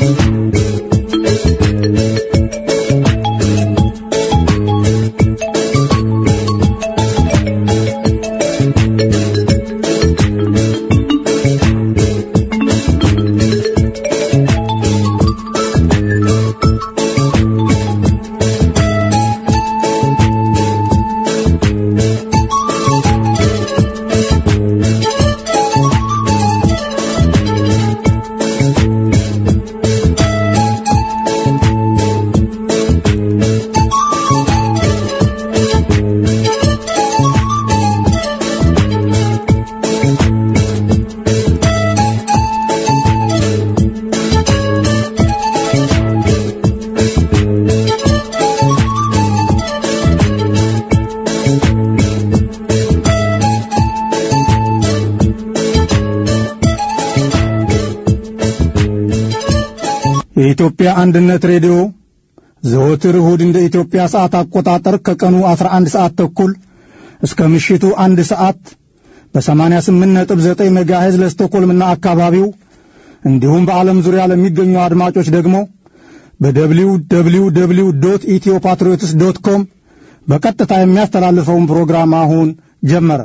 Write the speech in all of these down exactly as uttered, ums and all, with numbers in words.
የኢትዮጵያ አንድነት ሬዲዮ ዘወትር እሁድ እንደ ኢትዮጵያ ሰዓት አቆጣጠር ከቀኑ አስራ አንድ ሰዓት ተኩል እስከ ምሽቱ አንድ ሰዓት በ88 ነጥብ ዘጠኝ ሜጋሄርዝ ለስቶኮልምና አካባቢው እንዲሁም በዓለም ዙሪያ ለሚገኙ አድማጮች ደግሞ በደብሊው ደብሊው ደብሊው ዶት ኢትዮፓትሪዮትስ ዶት ኮም በቀጥታ የሚያስተላልፈውን ፕሮግራም አሁን ጀመረ።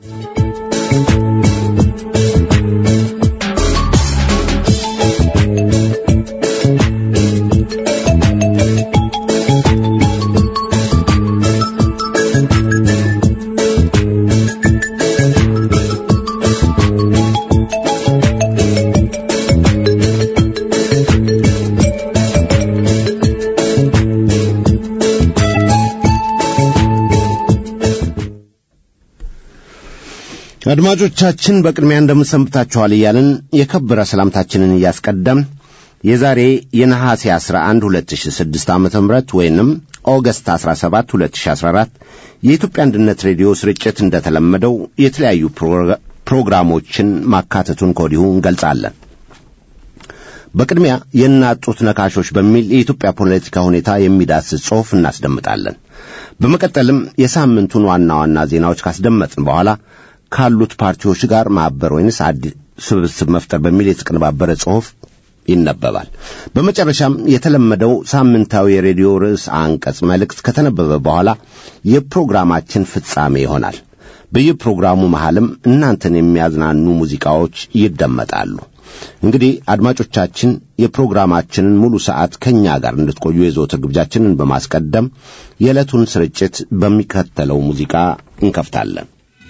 አድማጮቻችን በቅድሚያ እንደምንሰምታችኋል እያልን የከበረ ሰላምታችንን እያስቀደም የዛሬ የነሐሴ አስራ አንድ ሁለት ሺህ ስድስት ዓመተ ምህረት ወይንም ኦገስት አስራ ሰባት ሁለት ሺህ አስራ አራት የኢትዮጵያ አንድነት ሬዲዮ ስርጭት እንደተለመደው የተለያዩ ፕሮግራሞችን ማካተቱን ከወዲሁ እንገልጻለን። በቅድሚያ የናጡት ነካሾች በሚል የኢትዮጵያ ፖለቲካ ሁኔታ የሚዳስስ ጽሑፍ እናስደምጣለን። በመቀጠልም የሳምንቱን ዋና ዋና ዜናዎች ካስደመጥን በኋላ ካሉት ፓርቲዎች ጋር ማበር ወይንስ አዲስ ስብስብ መፍጠር በሚል የተቀነባበረ ጽሑፍ ይነበባል። በመጨረሻም የተለመደው ሳምንታዊ የሬዲዮ ርዕስ አንቀጽ መልእክት ከተነበበ በኋላ የፕሮግራማችን ፍጻሜ ይሆናል። በየፕሮግራሙ መሃልም እናንተን የሚያዝናኑ ሙዚቃዎች ይደመጣሉ። እንግዲህ አድማጮቻችን የፕሮግራማችንን ሙሉ ሰዓት ከኛ ጋር እንድትቆዩ የዘወትር ግብዣችንን በማስቀደም የዕለቱን ስርጭት በሚከተለው ሙዚቃ እንከፍታለን።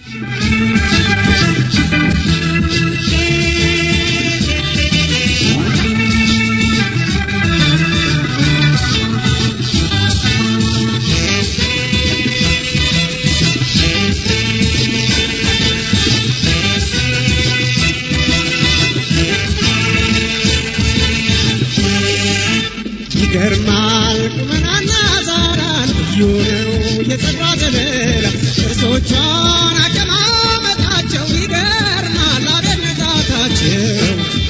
ይገርማል ቁመናና ዛራን ይሁነው የጸጉሯ ዘለላ እርሶቿን አቀማመጣቸው ይገርማል አደነዛታቸው።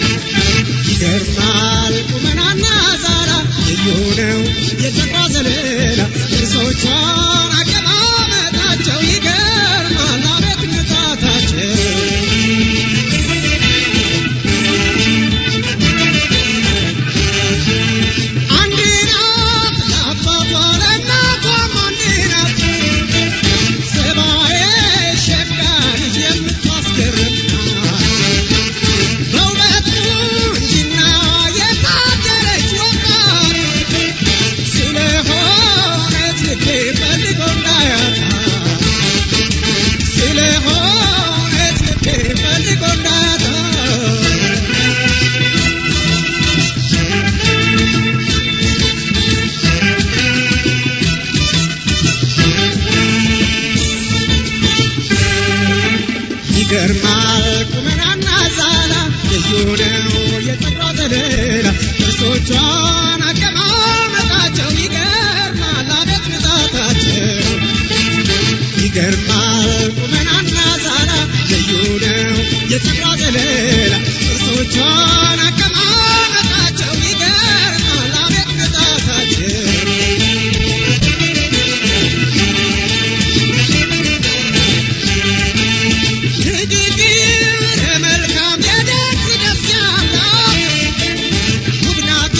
ይገርማል ቁመናና ዛራ ይሁነው የጸጉሯ ዘለላ እርሶቿን አቀማመጣቸው ይገርማል አደነዛታቸው። ይገርማል ቁመናና ዛላ የሆነው የጸጉሯ ዘለላ እርሶቿን አቀማመጣቸው ይገርማል አቤት ብዛታቸው። ይገርማል ቁመናና ዛላ የሆነው የጸጉሯ ዘለላ እርሶቿን አቀማመጣቸው ይገርማል አቤት ብዛታቸው። መልካም የደስ ደስ ያለው ውብናት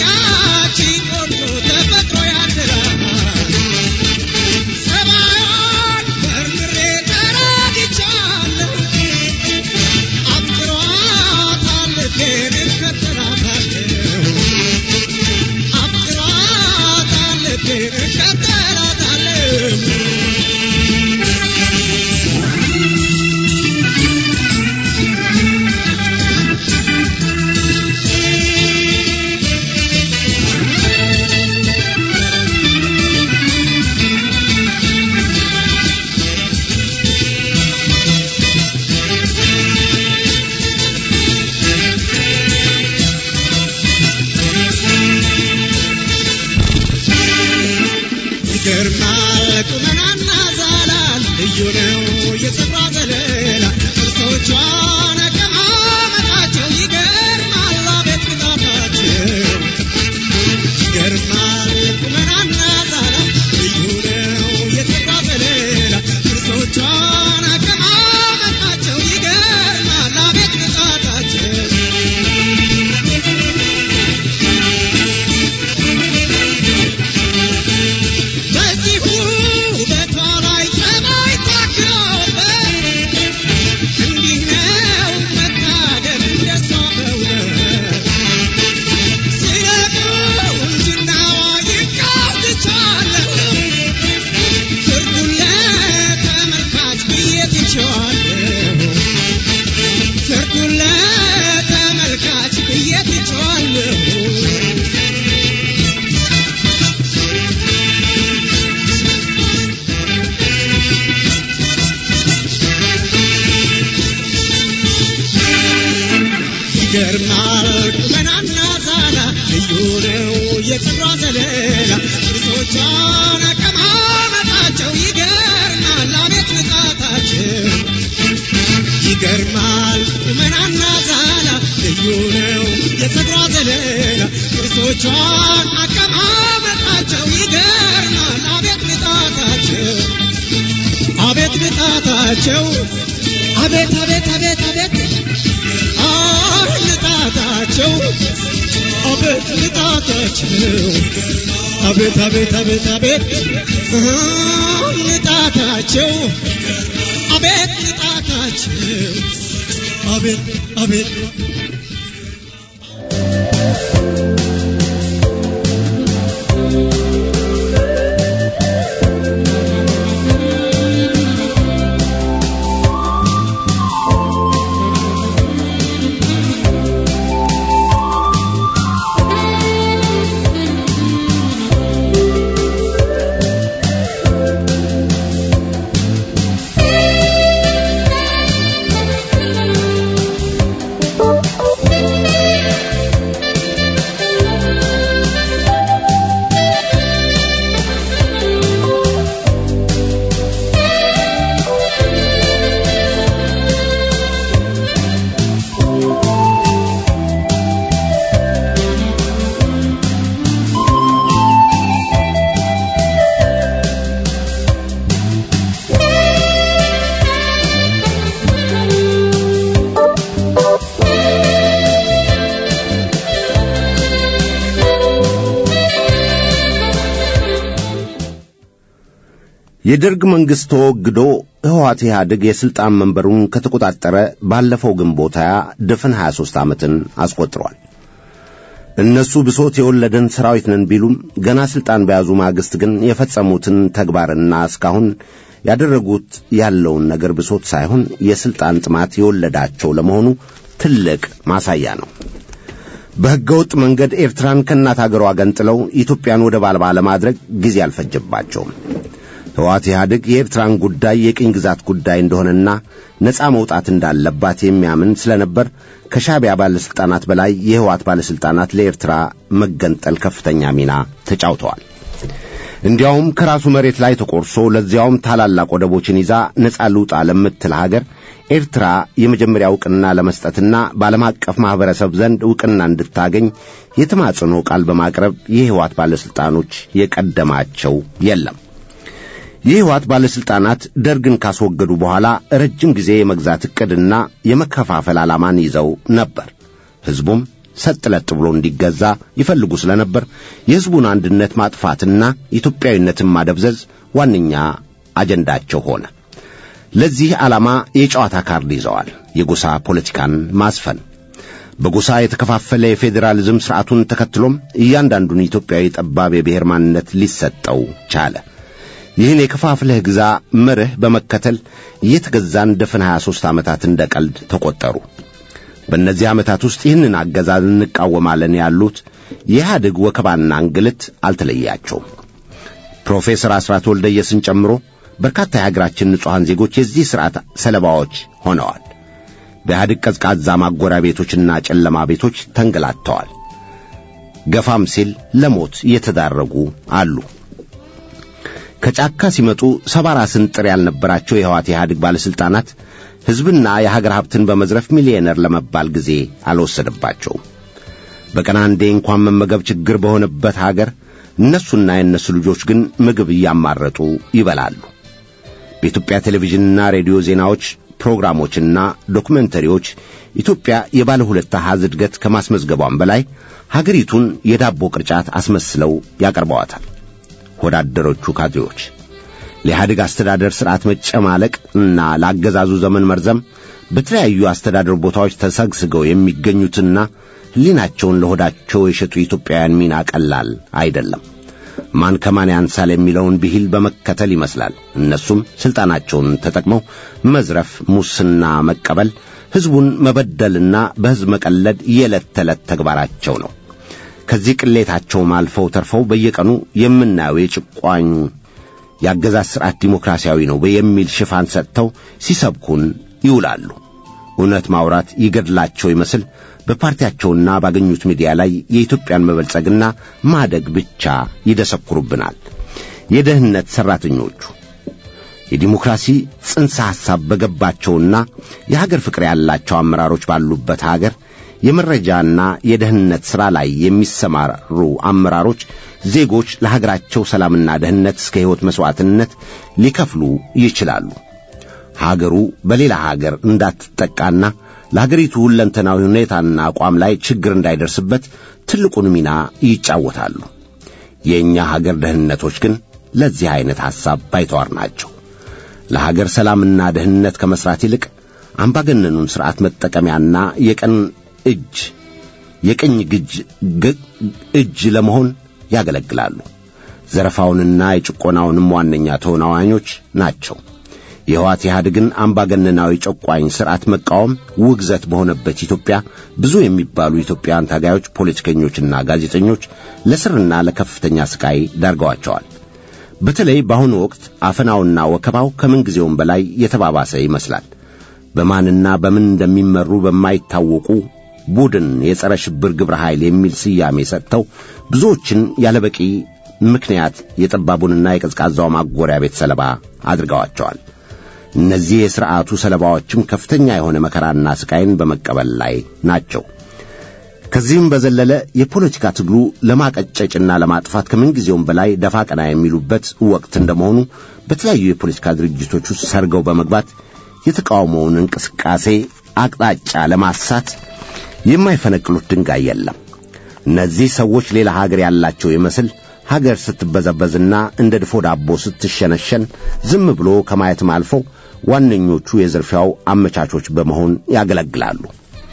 ልዩ ነው የክብሯ ዘለላ ቅርሶቿን አቀማመጣቸው ይገርማል አቤት ንጣታቸው ይገርማል ቁመናና ዛላ ልዩ ነው የክብሯ ዘለላ ቅርሶቿን አቀማመጣቸው ይገርማል አቤት ንጣታቸው አቤት ንጣታቸው አቤት አቤት አቤት አቤት አህ ንጣታቸው አቤት ንጣታቸው አቤት አቤት አቤት አቤት ንጣታቸው አቤት ንጣታቸው አቤት አቤት የደርግ መንግስት ተወግዶ ህወሓት ኢህአዴግ የስልጣን መንበሩን ከተቆጣጠረ ባለፈው ግንቦት ሃያ ድፍን ሃያ ሦስት ዓመትን አስቆጥሯል። እነሱ ብሶት የወለደን ሰራዊት ነን ቢሉም ገና ስልጣን በያዙ ማግስት ግን የፈጸሙትን ተግባርና እስካሁን ያደረጉት ያለውን ነገር ብሶት ሳይሆን የስልጣን ጥማት የወለዳቸው ለመሆኑ ትልቅ ማሳያ ነው። በህገወጥ መንገድ ኤርትራን ከእናት አገሯ ገንጥለው ኢትዮጵያን ወደ ባልባ ለማድረግ ጊዜ አልፈጀባቸውም። ህወሓት ኢህአዴግ የኤርትራን ጉዳይ የቅኝ ግዛት ጉዳይ እንደሆነና ነፃ መውጣት እንዳለባት የሚያምን ስለነበር ከሻዕቢያ ባለስልጣናት በላይ የህወሓት ባለስልጣናት ለኤርትራ መገንጠል ከፍተኛ ሚና ተጫውተዋል። እንዲያውም ከራሱ መሬት ላይ ተቆርሶ ለዚያውም ታላላቅ ወደቦችን ይዛ ነፃ ልውጣ ለምትል ሀገር ኤርትራ የመጀመሪያ ዕውቅና ለመስጠትና በዓለም አቀፍ ማህበረሰብ ዘንድ ዕውቅና እንድታገኝ የተማጽኖ ቃል በማቅረብ የህወሓት ባለስልጣኖች የቀደማቸው የለም። የህወሓት ባለስልጣናት ደርግን ካስወገዱ በኋላ ረጅም ጊዜ የመግዛት ዕቅድና የመከፋፈል ዓላማን ይዘው ነበር። ህዝቡም ሰጥለጥ ብሎ እንዲገዛ ይፈልጉ ስለነበር የህዝቡን አንድነት ማጥፋትና ኢትዮጵያዊነትን ማደብዘዝ ዋነኛ አጀንዳቸው ሆነ። ለዚህ ዓላማ የጨዋታ ካርድ ይዘዋል። የጎሳ ፖለቲካን ማስፈን። በጎሳ የተከፋፈለ የፌዴራሊዝም ስርዓቱን ተከትሎም እያንዳንዱን ኢትዮጵያዊ ጠባብ የብሔር ማንነት ሊሰጠው ቻለ። ይህን የከፋፍለህ ግዛ መርህ በመከተል እየተገዛን ድፍን ሃያ ሦስት ዓመታት እንደቀልድ ተቆጠሩ። በእነዚህ ዓመታት ውስጥ ይህንን አገዛዝ እንቃወማለን ያሉት የኢህአዴግ ወከባና እንግልት አልተለያቸውም። ፕሮፌሰር አስራት ወልደየስን ጨምሮ በርካታ የሀገራችን ንጹሐን ዜጎች የዚህ ሥርዓት ሰለባዎች ሆነዋል። በኢህአዴግ ቀዝቃዛ ማጎሪያ ቤቶችና ጨለማ ቤቶች ተንገላተዋል። ገፋም ሲል ለሞት እየተዳረጉ አሉ። ከጫካ ሲመጡ ሰባራ ስንጥር ያልነበራቸው የህወሓት ኢህአዴግ ባለስልጣናት ህዝብና የሀገር ሀብትን በመዝረፍ ሚሊዮነር ለመባል ጊዜ አልወሰደባቸውም። በቀን አንዴ እንኳን መመገብ ችግር በሆነበት ሀገር እነሱና የነሱ ልጆች ግን ምግብ እያማረጡ ይበላሉ። በኢትዮጵያ ቴሌቪዥንና ሬዲዮ ዜናዎች ፕሮግራሞችና ዶክመንተሪዎች ኢትዮጵያ የባለ ሁለት አሃዝ እድገት ከማስመዝገቧም በላይ ሀገሪቱን የዳቦ ቅርጫት አስመስለው ያቀርበዋታል። ወዳደሮቹ ካድሬዎች ለኢህአዴግ አስተዳደር ሥርዓት መጨማለቅ እና ለአገዛዙ ዘመን መርዘም በተለያዩ አስተዳደር ቦታዎች ተሰግስገው የሚገኙትና ህሊናቸውን ለሆዳቸው የሸጡ ኢትዮጵያውያን ሚና ቀላል አይደለም። ማን ከማን ያንሳል የሚለውን ብሂል በመከተል ይመስላል እነሱም ስልጣናቸውን ተጠቅመው መዝረፍ፣ ሙስና መቀበል፣ ህዝቡን መበደልና በህዝብ መቀለድ የዕለት ተዕለት ተግባራቸው ነው። ከዚህ ቅሌታቸው አልፈው ተርፈው በየቀኑ የምናየው የጭቋኙ ያገዛዝ ሥርዓት ዲሞክራሲያዊ ነው በሚል ሽፋን ሰጥተው ሲሰብኩን ይውላሉ። እውነት ማውራት ይገድላቸው ይመስል በፓርቲያቸውና ባገኙት ሚዲያ ላይ የኢትዮጵያን መበልጸግና ማደግ ብቻ ይደሰኩሩብናል። የደህንነት ሰራተኞቹ የዲሞክራሲ ጽንሰ ሐሳብ በገባቸውና የሀገር ፍቅር ያላቸው አመራሮች ባሉበት ሀገር የመረጃና የደህንነት ሥራ ላይ የሚሰማሩ አመራሮች ዜጎች ለሀገራቸው ሰላምና ደህንነት እስከ ሕይወት መስዋዕትነት ሊከፍሉ ይችላሉ። ሀገሩ በሌላ ሀገር እንዳትጠቃና ለሀገሪቱ ሁለንተናዊ ሁኔታና አቋም ላይ ችግር እንዳይደርስበት ትልቁን ሚና ይጫወታሉ። የእኛ ሀገር ደህንነቶች ግን ለዚህ አይነት ሐሳብ ባይተዋር ናቸው። ለሀገር ሰላምና ደህንነት ከመስራት ይልቅ አምባገነኑን ሥርዓት መጠቀሚያና የቀን እጅ የቀኝ ግጅ እጅ ለመሆን ያገለግላሉ። ዘረፋውንና የጭቆናውንም ዋነኛ ተዋናዮች ናቸው። የህወሓት ኢህአዴግን አምባገነናዊ ጨቋኝ ሥርዓት መቃወም ውግዘት በሆነበት ኢትዮጵያ ብዙ የሚባሉ ኢትዮጵያውያን ታጋዮች፣ ፖለቲከኞችና ጋዜጠኞች ለስርና ለከፍተኛ ስቃይ ዳርገዋቸዋል። በተለይ በአሁኑ ወቅት አፈናውና ወከባው ከምንጊዜውም በላይ የተባባሰ ይመስላል። በማንና በምን እንደሚመሩ በማይታወቁ ቡድን የጸረ ሽብር ግብረ ኃይል የሚል ስያሜ ሰጥተው ብዙዎችን ያለበቂ ምክንያት የጠባቡንና የቀዝቃዛው ማጎሪያ ቤት ሰለባ አድርገዋቸዋል። እነዚህ የሥርዓቱ ሰለባዎችም ከፍተኛ የሆነ መከራና ስቃይን በመቀበል ላይ ናቸው። ከዚህም በዘለለ የፖለቲካ ትግሉ ለማቀጨጭና ለማጥፋት ከምንጊዜውም በላይ ደፋ ቀና የሚሉበት ወቅት እንደመሆኑ በተለያዩ የፖለቲካ ድርጅቶች ውስጥ ሰርገው በመግባት የተቃውሞውን እንቅስቃሴ አቅጣጫ ለማሳት የማይፈነቅሉት ድንጋይ የለም። እነዚህ ሰዎች ሌላ ሀገር ያላቸው ይመስል ሀገር ስትበዘበዝና እንደ ድፎ ዳቦ ስትሸነሸን ዝም ብሎ ከማየትም አልፈው ዋነኞቹ የዝርፊያው አመቻቾች በመሆን ያገለግላሉ።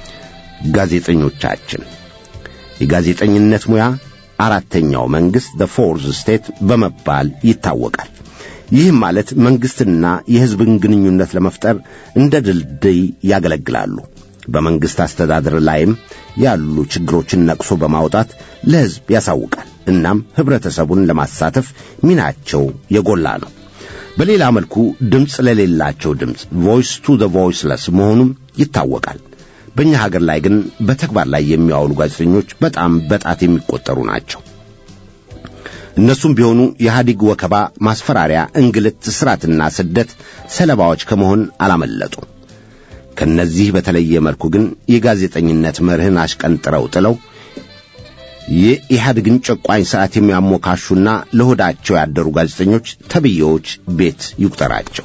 ጋዜጠኞቻችን የጋዜጠኝነት ሙያ አራተኛው መንግስት the fourth state በመባል ይታወቃል። ይህም ማለት መንግስትና የህዝብን ግንኙነት ለመፍጠር እንደ ድልድይ ያገለግላሉ። በመንግስት አስተዳደር ላይም ያሉ ችግሮችን ነቅሶ በማውጣት ለህዝብ ያሳውቃል። እናም ህብረተሰቡን ለማሳተፍ ሚናቸው የጎላ ነው። በሌላ መልኩ ድምጽ ለሌላቸው ድምጽ voice to the voiceless መሆኑም ይታወቃል። በእኛ ሀገር ላይ ግን በተግባር ላይ የሚያውሉ ጋዜጠኞች በጣም በጣት የሚቆጠሩ ናቸው። እነሱም ቢሆኑ የኢህአዴግ ወከባ፣ ማስፈራሪያ፣ እንግልት፣ እስራትና ስደት ሰለባዎች ከመሆን አላመለጡም። ከነዚህ በተለየ መልኩ ግን የጋዜጠኝነት መርህን አሽቀንጥረው ጥለው የኢህአዴግን ጨቋኝ ሰዓት የሚያሞካሹና ለሆዳቸው ያደሩ ጋዜጠኞች ተብዬዎች ቤት ይቁጠራቸው።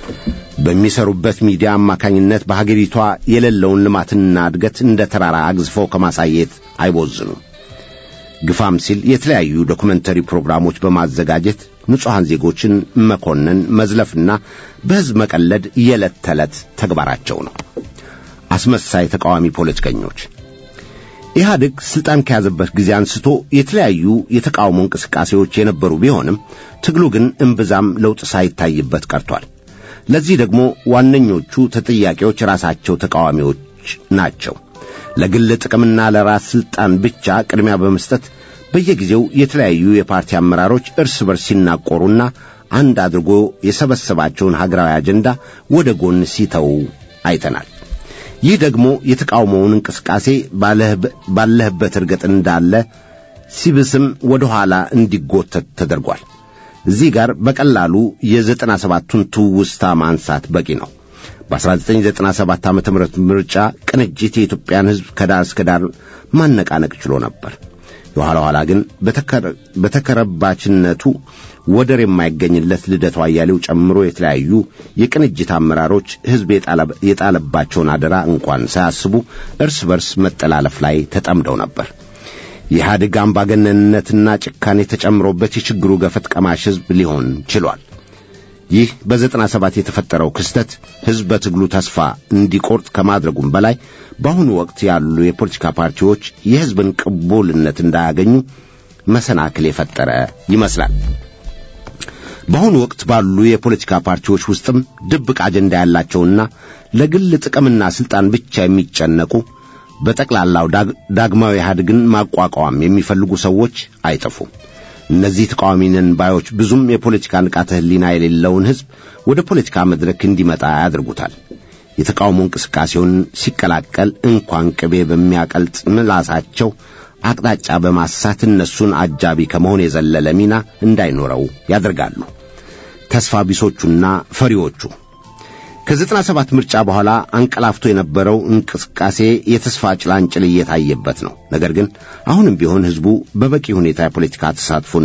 በሚሰሩበት ሚዲያ አማካኝነት በሀገሪቷ የሌለውን ልማትና እድገት እንደ ተራራ አግዝፈው ከማሳየት አይቦዝኑም። ግፋም ሲል የተለያዩ ዶኩሜንተሪ ፕሮግራሞች በማዘጋጀት ንጹሃን ዜጎችን መኮነን፣ መዝለፍና በህዝብ መቀለድ የዕለት ተዕለት ተግባራቸው ነው። አስመሳይ ተቃዋሚ ፖለቲከኞች ኢህአዴግ ስልጣን ከያዘበት ጊዜ አንስቶ የተለያዩ የተቃውሞ እንቅስቃሴዎች የነበሩ ቢሆንም ትግሉ ግን እምብዛም ለውጥ ሳይታይበት ቀርቷል። ለዚህ ደግሞ ዋነኞቹ ተጠያቂዎች ራሳቸው ተቃዋሚዎች ናቸው። ለግል ጥቅምና ለራስ ስልጣን ብቻ ቅድሚያ በመስጠት በየጊዜው የተለያዩ የፓርቲ አመራሮች እርስ በርስ ሲናቆሩና አንድ አድርጎ የሰበሰባቸውን ሀገራዊ አጀንዳ ወደ ጎን ሲተው አይተናል። ይህ ደግሞ የተቃውሞውን እንቅስቃሴ ባለህበት እርገጥ እንዳለ ሲብስም ወደ ኋላ እንዲጎተት ተደርጓል። እዚህ ጋር በቀላሉ የዘጠና ሰባቱን ትውስታ ማንሳት በቂ ነው። በ1997 ዓመተ ምህረት ምርጫ ቅንጅት የኢትዮጵያን ሕዝብ ከዳር እስከ ዳር ማነቃነቅ ችሎ ነበር። የኋላ ኋላ ግን በተከረባችነቱ ወደር የማይገኝለት ልደቱ አያሌው ጨምሮ የተለያዩ የቅንጅት አመራሮች ሕዝብ የጣለባቸውን አደራ እንኳን ሳያስቡ እርስ በርስ መጠላለፍ ላይ ተጠምደው ነበር። የኢህአዴግ አምባገነንነትና ጭካኔ ተጨምሮበት የችግሩ ገፈት ቀማሽ ሕዝብ ሊሆን ችሏል። ይህ በዘጠና ሰባት የተፈጠረው ክስተት ሕዝብ በትግሉ ተስፋ እንዲቆርጥ ከማድረጉም በላይ በአሁኑ ወቅት ያሉ የፖለቲካ ፓርቲዎች የሕዝብን ቅቡልነት እንዳያገኙ መሰናክል የፈጠረ ይመስላል። በአሁኑ ወቅት ባሉ የፖለቲካ ፓርቲዎች ውስጥም ድብቅ አጀንዳ ያላቸውና ለግል ጥቅምና ስልጣን ብቻ የሚጨነቁ በጠቅላላው ዳግማዊ ኢህአዴግን ማቋቋም የሚፈልጉ ሰዎች አይጠፉም። እነዚህ ተቃዋሚነን ባዮች ብዙም የፖለቲካ ንቃተ ህሊና የሌለውን ሕዝብ ወደ ፖለቲካ መድረክ እንዲመጣ ያደርጉታል። የተቃውሞ እንቅስቃሴውን ሲቀላቀል እንኳን ቅቤ በሚያቀልጥ ምላሳቸው አቅጣጫ በማሳት እነሱን አጃቢ ከመሆን የዘለለ ሚና እንዳይኖረው ያደርጋሉ። ተስፋ ቢሶቹና ፈሪዎቹ ከዘጠና ሰባት ምርጫ በኋላ አንቀላፍቶ የነበረው እንቅስቃሴ የተስፋ ጭላንጭል እየታየበት ነው። ነገር ግን አሁንም ቢሆን ህዝቡ በበቂ ሁኔታ የፖለቲካ ተሳትፎን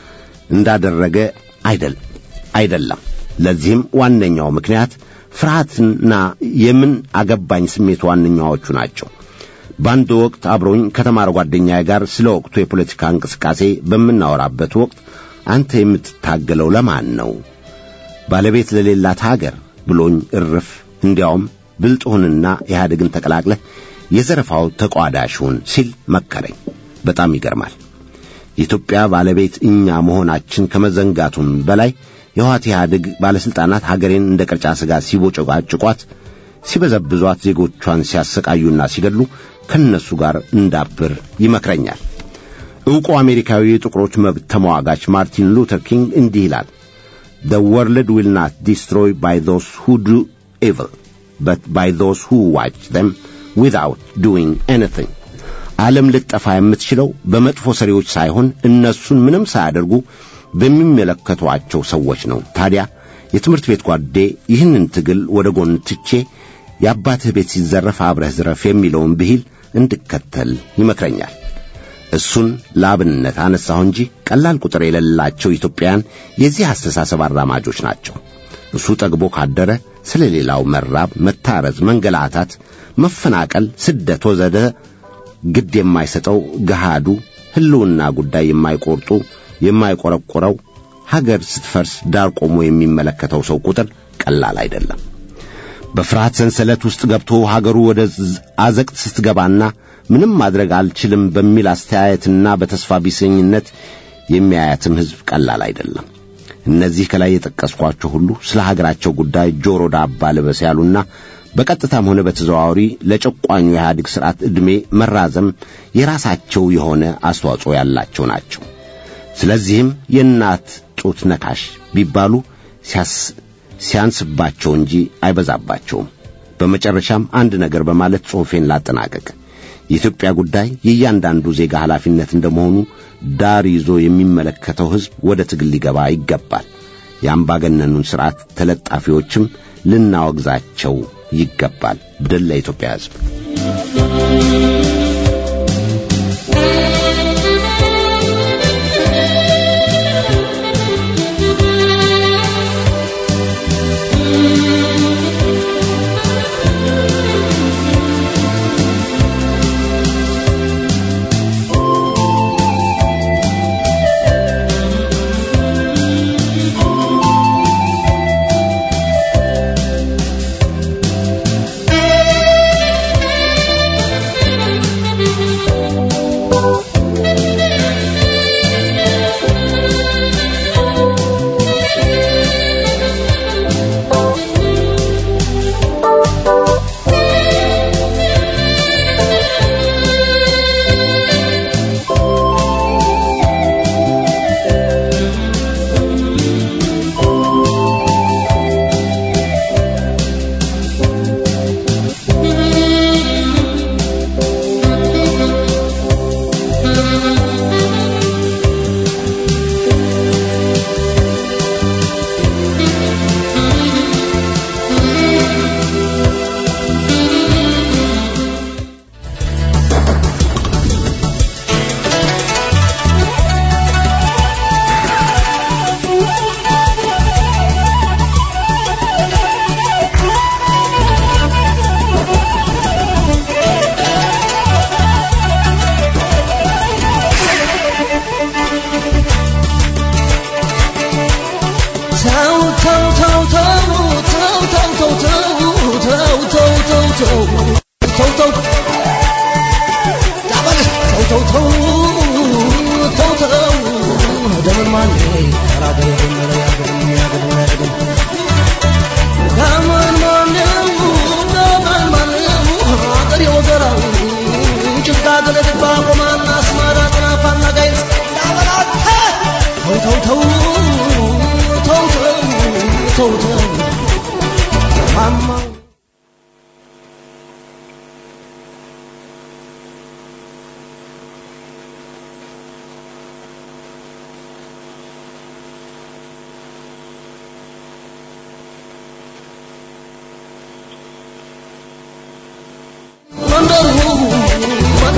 እንዳደረገ አይደል አይደለም። ለዚህም ዋነኛው ምክንያት ፍርሃትና የምን አገባኝ ስሜት ዋነኛዎቹ ናቸው። በአንድ ወቅት አብሮኝ ከተማረ ጓደኛዬ ጋር ስለ ወቅቱ የፖለቲካ እንቅስቃሴ በምናወራበት ወቅት አንተ የምትታገለው ለማን ነው? ባለቤት ለሌላት ሀገር ብሎኝ እርፍ፣ እንዲያውም ብልጥሁንና ኢህአዴግን ተቀላቅለህ የዘረፋው ተቋዳሹን ሲል መከረኝ። በጣም ይገርማል። የኢትዮጵያ ባለቤት እኛ መሆናችን ከመዘንጋቱም በላይ የህወሓት ኢህአዴግ ባለስልጣናት ሀገሬን እንደ ቅርጫ ስጋ ሲቦጨቋጭቋት፣ ሲበዘብዟት፣ ዜጎቿን ሲያሰቃዩና ሲገድሉ ከነሱ ጋር እንዳብር ይመክረኛል። ዕውቁ አሜሪካዊ የጥቁሮች መብት ተሟጋች ማርቲን ሉተር ኪንግ እንዲህ ይላል: The world will not destroy by those who do evil, but by those who watch them without doing anything. ዓለም ልጠፋ የምትችለው በመጥፎ ሰሪዎች ሳይሆን እነሱን ምንም ሳያደርጉ በሚመለከቷቸው ሰዎች ነው። ታዲያ የትምህርት ቤት ጓዴ ይህንን ትግል ወደ ጎን ትቼ የአባትህ ቤት ሲዘረፍ አብረህ ዝረፍ የሚለውን ብሂል እንድከተል ይመክረኛል። እሱን ላብነት አነሳሁ እንጂ ቀላል ቁጥር የሌላቸው ኢትዮጵያውያን የዚህ አስተሳሰብ አራማጆች ናቸው። እሱ ጠግቦ ካደረ ስለሌላው መራብ፣ መታረዝ፣ መንገላታት፣ መፈናቀል፣ ስደት ወዘተ ግድ የማይሰጠው ገሃዱ ህልውና ጉዳይ የማይቆርጡ የማይቆረቆረው ሀገር ስትፈርስ ዳር ቆሞ የሚመለከተው ሰው ቁጥር ቀላል አይደለም። በፍርሃት ሰንሰለት ውስጥ ገብቶ ሀገሩ ወደ አዘቅት ስትገባና ምንም ማድረግ አልችልም በሚል አስተያየትና በተስፋ ቢሰኝነት የሚያያትም ህዝብ ቀላል አይደለም። እነዚህ ከላይ የጠቀስኳቸው ሁሉ ስለ ሀገራቸው ጉዳይ ጆሮ ዳባ ልበስ ያሉና በቀጥታም ሆነ በተዘዋዋሪ ለጨቋኙ የኢህአዴግ ሥርዓት ዕድሜ መራዘም የራሳቸው የሆነ አስተዋጽኦ ያላቸው ናቸው። ስለዚህም የእናት ጡት ነካሽ ቢባሉ ሲያስ ሲያንስባቸው እንጂ አይበዛባቸውም። በመጨረሻም አንድ ነገር በማለት ጽሑፌን ላጠናቀቅ። የኢትዮጵያ ጉዳይ የእያንዳንዱ ዜጋ ኃላፊነት እንደመሆኑ ዳር ይዞ የሚመለከተው ህዝብ ወደ ትግል ሊገባ ይገባል። የአምባገነኑን ሥርዓት ተለጣፊዎችም ልናወግዛቸው ይገባል። ድል ለኢትዮጵያ ህዝብ።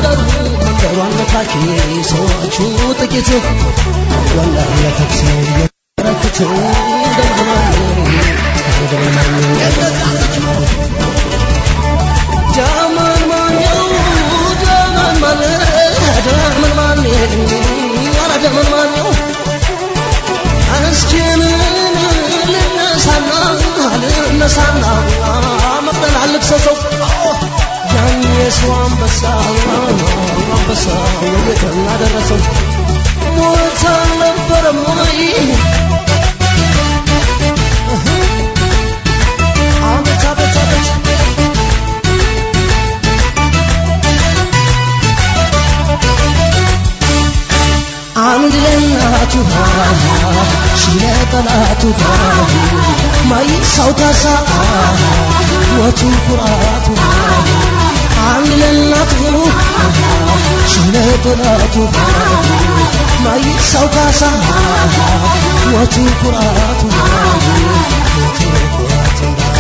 መንደሩ መንደሩ አነካኪ ሰዎቹ ጥቂት ወላሂ ለተክስ የረክት ደምማኔ ደምማኔ ጃማን ማኔው ጃማን ማኔ ጃማን ማኔ ወራ ጃማን ማኔው አስኪን ልነሳና ልነሳና መብደል አልክሰሰው ያን የሰው አንበሳ አንበሳ ወየተና ደረሰው ሞት አልነበረም ወይ አመት አመት አመት አንድ ለናቱ ሽለጠላቱ ማይ ሳውታሳ ወቱ ኩራቱ አንድ ለናቱ ሽለጠላቱ ማይ ሳውታሳ ወቱ ኩራቱ ወቱ ኩራቱ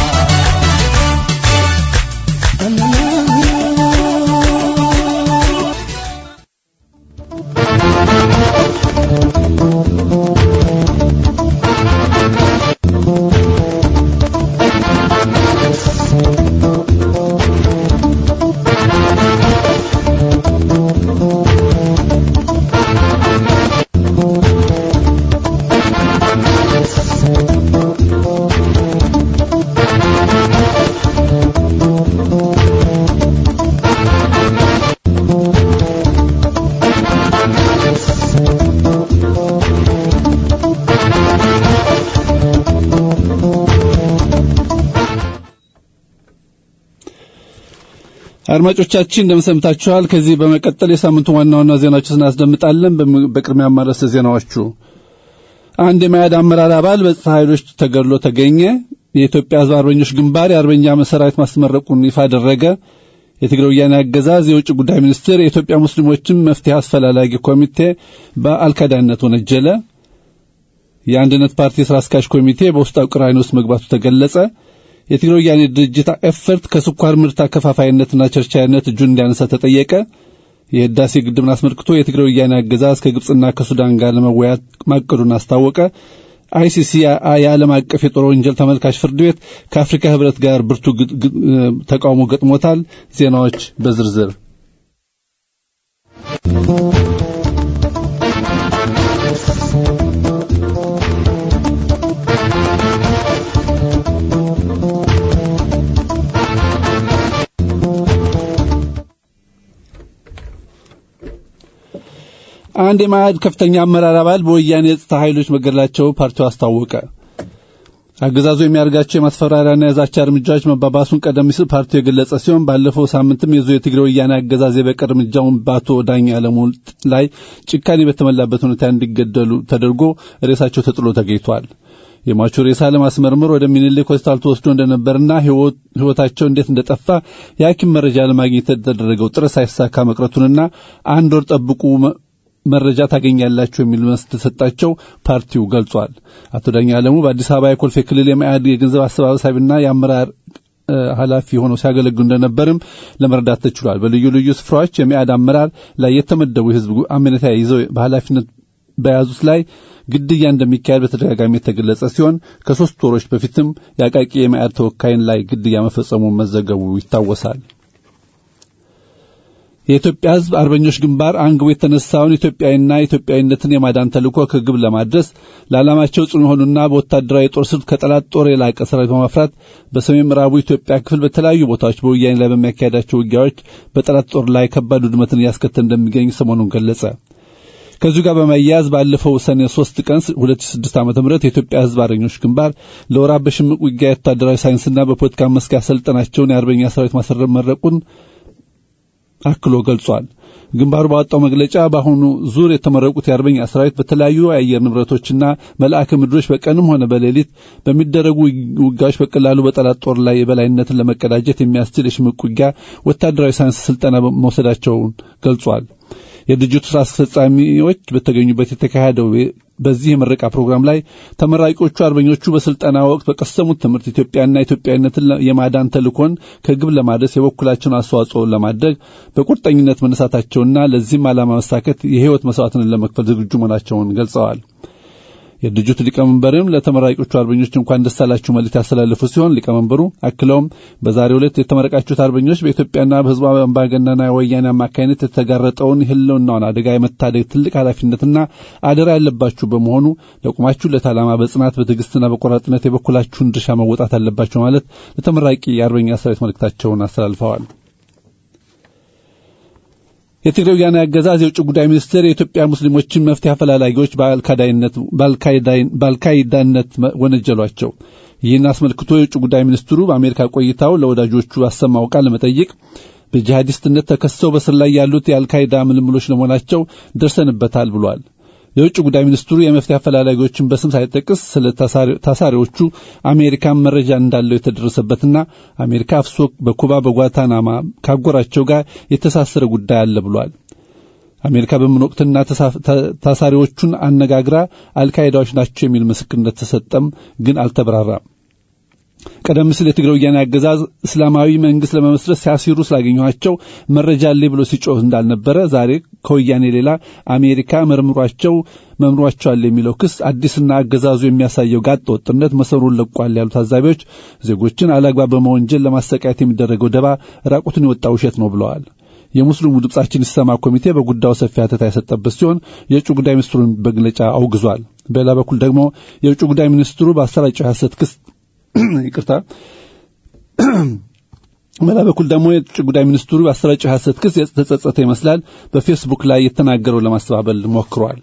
አድማጮቻችን እንደምሰምታችኋል ከዚህ በመቀጠል የሳምንቱ ዋና ዋና ዜናዎችን እናስደምጣለን በቅድሚያ ማረስ ዜናዎቹ አንድ የማያድ አመራር አባል በጸጥታ ኃይሎች ተገድሎ ተገኘ የኢትዮጵያ ሕዝብ አርበኞች ግንባር የአርበኛ መሰራዊት ማስመረቁን ይፋ አደረገ የትግራይ ወያኔ አገዛዝ የውጭ ጉዳይ ሚኒስትር የኢትዮጵያ ሙስሊሞችን መፍትሄ አስፈላላጊ ኮሚቴ በአልካዳነት ወነጀለ የአንድነት ፓርቲ ስራ አስኪያጅ ኮሚቴ በውስጣዊ ቅራኔ ውስጥ መግባቱ ተገለጸ የትግራይ ወያኔ ድርጅት ኤፈርት ከስኳር ምርት አከፋፋይነትና ቸርቻሪነት እጁን እንዲያነሳ ተጠየቀ የህዳሴ ግድብን አስመልክቶ የትግራይ ወያኔ አገዛዝ ከግብጽና ከሱዳን ጋር ለመወያየት ማቀዱን አስታወቀ አይሲሲ የዓለም አቀፍ የጦር ወንጀል ተመልካች ፍርድ ቤት ከአፍሪካ ህብረት ጋር ብርቱ ተቃውሞ ገጥሞታል ዜናዎች በዝርዝር አንድ የማያድ ከፍተኛ አመራር አባል በወያኔ የጸጥታ ኃይሎች መገደላቸው ፓርቲው አስታወቀ አገዛዙ የሚያርጋቸው የማስፈራሪያና የዛቻ እርምጃዎች መባባሱን ቀደም ሲል ፓርቲው የገለጸ ሲሆን ባለፈው ሳምንትም የዞ የትግራይ ወያኔ አገዛዝ የበቀል እርምጃውን ባቶ ዳኛ አለሙ ላይ ጭካኔ በተመላበት ሁኔታ እንዲገደሉ ተደርጎ ሬሳቸው ተጥሎ ተገኝቷል የሟቹ ሬሳ ለማስመርመር ወደ ሚኒሊክ ሆስፒታል ተወስዶ እንደነበርና ህይወታቸው እንዴት እንደጠፋ የሐኪም መረጃ ለማግኘት የተደረገው ጥረት ሳይሳካ መቅረቱንና አንድ ወር ጠብቁ መረጃ ታገኛላችሁ የሚል መስጠት ተሰጣቸው ፓርቲው ገልጿል አቶ ዳኛ አለሙ በአዲስ አበባ የኮልፌ ክልል የማያድ የገንዘብ አሰባሳቢና የአመራር ኃላፊ ሆነው ሲያገለግሉ እንደነበርም ለመረዳት ተችሏል በልዩ ልዩ ስፍራዎች የማያድ አመራር ላይ የተመደቡ የህዝብ አመኔታ ይዘው በኃላፊነት በያዙት ላይ ግድያ እንደሚካሄድ በተደጋጋሚ የተገለጸ ሲሆን ከሶስት ወሮች በፊትም ያቃቂ የማያድ ተወካይን ላይ ግድያ መፈጸሙን መዘገቡ ይታወሳል የኢትዮጵያ ሕዝብ አርበኞች ግንባር አንግቦ የተነሳውን ኢትዮጵያዊና ኢትዮጵያዊነትን የማዳን ተልዕኮ ከግብ ለማድረስ ለዓላማቸው ጽኑ ሆኑና በወታደራዊ የጦር ስልት ከጠላት ጦር የላቀ ሰራዊት በማፍራት በሰሜን ምዕራቡ ኢትዮጵያ ክፍል በተለያዩ ቦታዎች በወያኔ ላይ በሚያካሄዳቸው ውጊያዎች በጠላት ጦር ላይ ከባድ ውድመትን እያስከተለ እንደሚገኝ ሰሞኑን ገለጸ ከዚህ ጋር በመያያዝ ባለፈው ሰኔ ሶስት ቀን ሁለት ሺህ ስድስት ዓመተ ምህረት የኢትዮጵያ ሕዝብ አርበኞች ግንባር ለወራት በሽምቅ ውጊያ ወታደራዊ ሳይንስና በፖለቲካ መስክ ያሰልጠናቸውን የአርበኛ ሰራዊት ማስመረቁን አክሎ ገልጿል ግንባሩ ባወጣው መግለጫ በአሁኑ ዙር የተመረቁት የአርበኛ ሰራዊት በተለያዩ አየር ንብረቶችና መልአከ ምድሮች በቀንም ሆነ በሌሊት በሚደረጉ ውጊያዎች በቀላሉ በጠላት ጦር ላይ የበላይነትን ለመቀዳጀት የሚያስችል የሽምቅ ውጊያ ወታደራዊ ሳይንስ ስልጠና መውሰዳቸውን ገልጿል የድርጅቱ ስራ አስፈጻሚዎች በተገኙበት የተካሄደው በዚህ የምረቃ ፕሮግራም ላይ ተመራቂዎቹ አርበኞቹ በስልጠና ወቅት በቀሰሙት ትምህርት ኢትዮጵያና ኢትዮጵያዊነትን የማዳን ተልእኮን ከግብ ለማድረስ የበኩላቸውን አስተዋጽኦ ለማድረግ በቁርጠኝነት መነሳታቸውና ለዚህም ዓላማ መሳካት የህይወት መስዋዕትን ለመክፈል ዝግጁ መሆናቸውን ገልጸዋል። የድርጅቱ ሊቀመንበርም ለተመራቂዎቹ አርበኞች እንኳን ደስ አላችሁ መልእክት ያስተላለፉ ሲሆን ሊቀመንበሩ አክለውም በዛሬው ዕለት የተመረቃችሁት አርበኞች በኢትዮጵያና በህዝቧ አምባገነናዊ ወያኔ አማካይነት የተጋረጠውን ህልውናውን አደጋ የመታደግ ትልቅ ኃላፊነትና አደራ ያለባችሁ በመሆኑ ለቆማችሁለት ዓላማ በጽናት በትዕግስትና በቆራጥነት የበኩላችሁን ድርሻ መወጣት አለባችሁ ማለት ለተመራቂ የአርበኛ ሰራዊት መልእክታቸውን አስተላልፈዋል። የትግራይ ወያኔ አገዛዝ የውጭ ጉዳይ ሚኒስቴር የኢትዮጵያ ሙስሊሞችን መፍትሄ አፈላላጊዎች በአልካይዳነት ባልካይዳነት ወነጀሏቸው። ይህን አስመልክቶ የውጭ ጉዳይ ሚኒስትሩ በአሜሪካ ቆይታው ለወዳጆቹ አሰማው ቃለ መጠይቅ በጂሃዲስትነት ተከሰው በስር ላይ ያሉት የአልካይዳ ምልምሎች ለመሆናቸው ደርሰንበታል ብሏል። የውጭ ጉዳይ ሚኒስትሩ የመፍትሄ አፈላላጊዎችን በስም ሳይጠቅስ ስለ ታሳሪዎቹ አሜሪካን መረጃ እንዳለው የተደረሰበትና አሜሪካ አፍሶ በኩባ በጓታናማ ካጎራቸው ጋር የተሳሰረ ጉዳይ አለ ብሏል። አሜሪካ በምን ወቅትና ታሳሪዎቹን አነጋግራ አልካይዳዎች ናቸው የሚል ምስክርነት ተሰጠም ግን አልተብራራም። ቀደም ሲል የትግራይ ወያኔ አገዛዝ እስላማዊ መንግስት ለመመስረት ሲያሲሩ ስላገኘኋቸው መረጃ አለ ብሎ ሲጮህ እንዳልነበረ ዛሬ ከወያኔ ሌላ አሜሪካ መርምሯቸው መምሯቸዋል የሚለው ክስ አዲስና አገዛዙ የሚያሳየው ጋጥ ወጥነት መሰሩን ለቋል ያሉ ታዛቢዎች ዜጎችን አላግባብ በመወንጀል ለማሰቃየት የሚደረገው ደባ ራቁትን የወጣ ውሸት ነው ብለዋል። የሙስሊሙ ድምጻችን ይሰማ ኮሚቴ በጉዳዩ ሰፊ አተታ የሰጠበት ሲሆን የውጭ ጉዳይ ሚኒስትሩን በግለጫ አውግዟል። በሌላ በኩል ደግሞ የውጭ ጉዳይ ሚኒስትሩ በአሰራጨው ሐሰት ክስ ይቅርታ በሌላ በኩል ደግሞ የውጭ ጉዳይ ሚኒስትሩ በአሰራጨው ሐሰት ክስ የተጸጸተ ይመስላል በፌስቡክ ላይ የተናገረው ለማስተባበል ሞክሯል።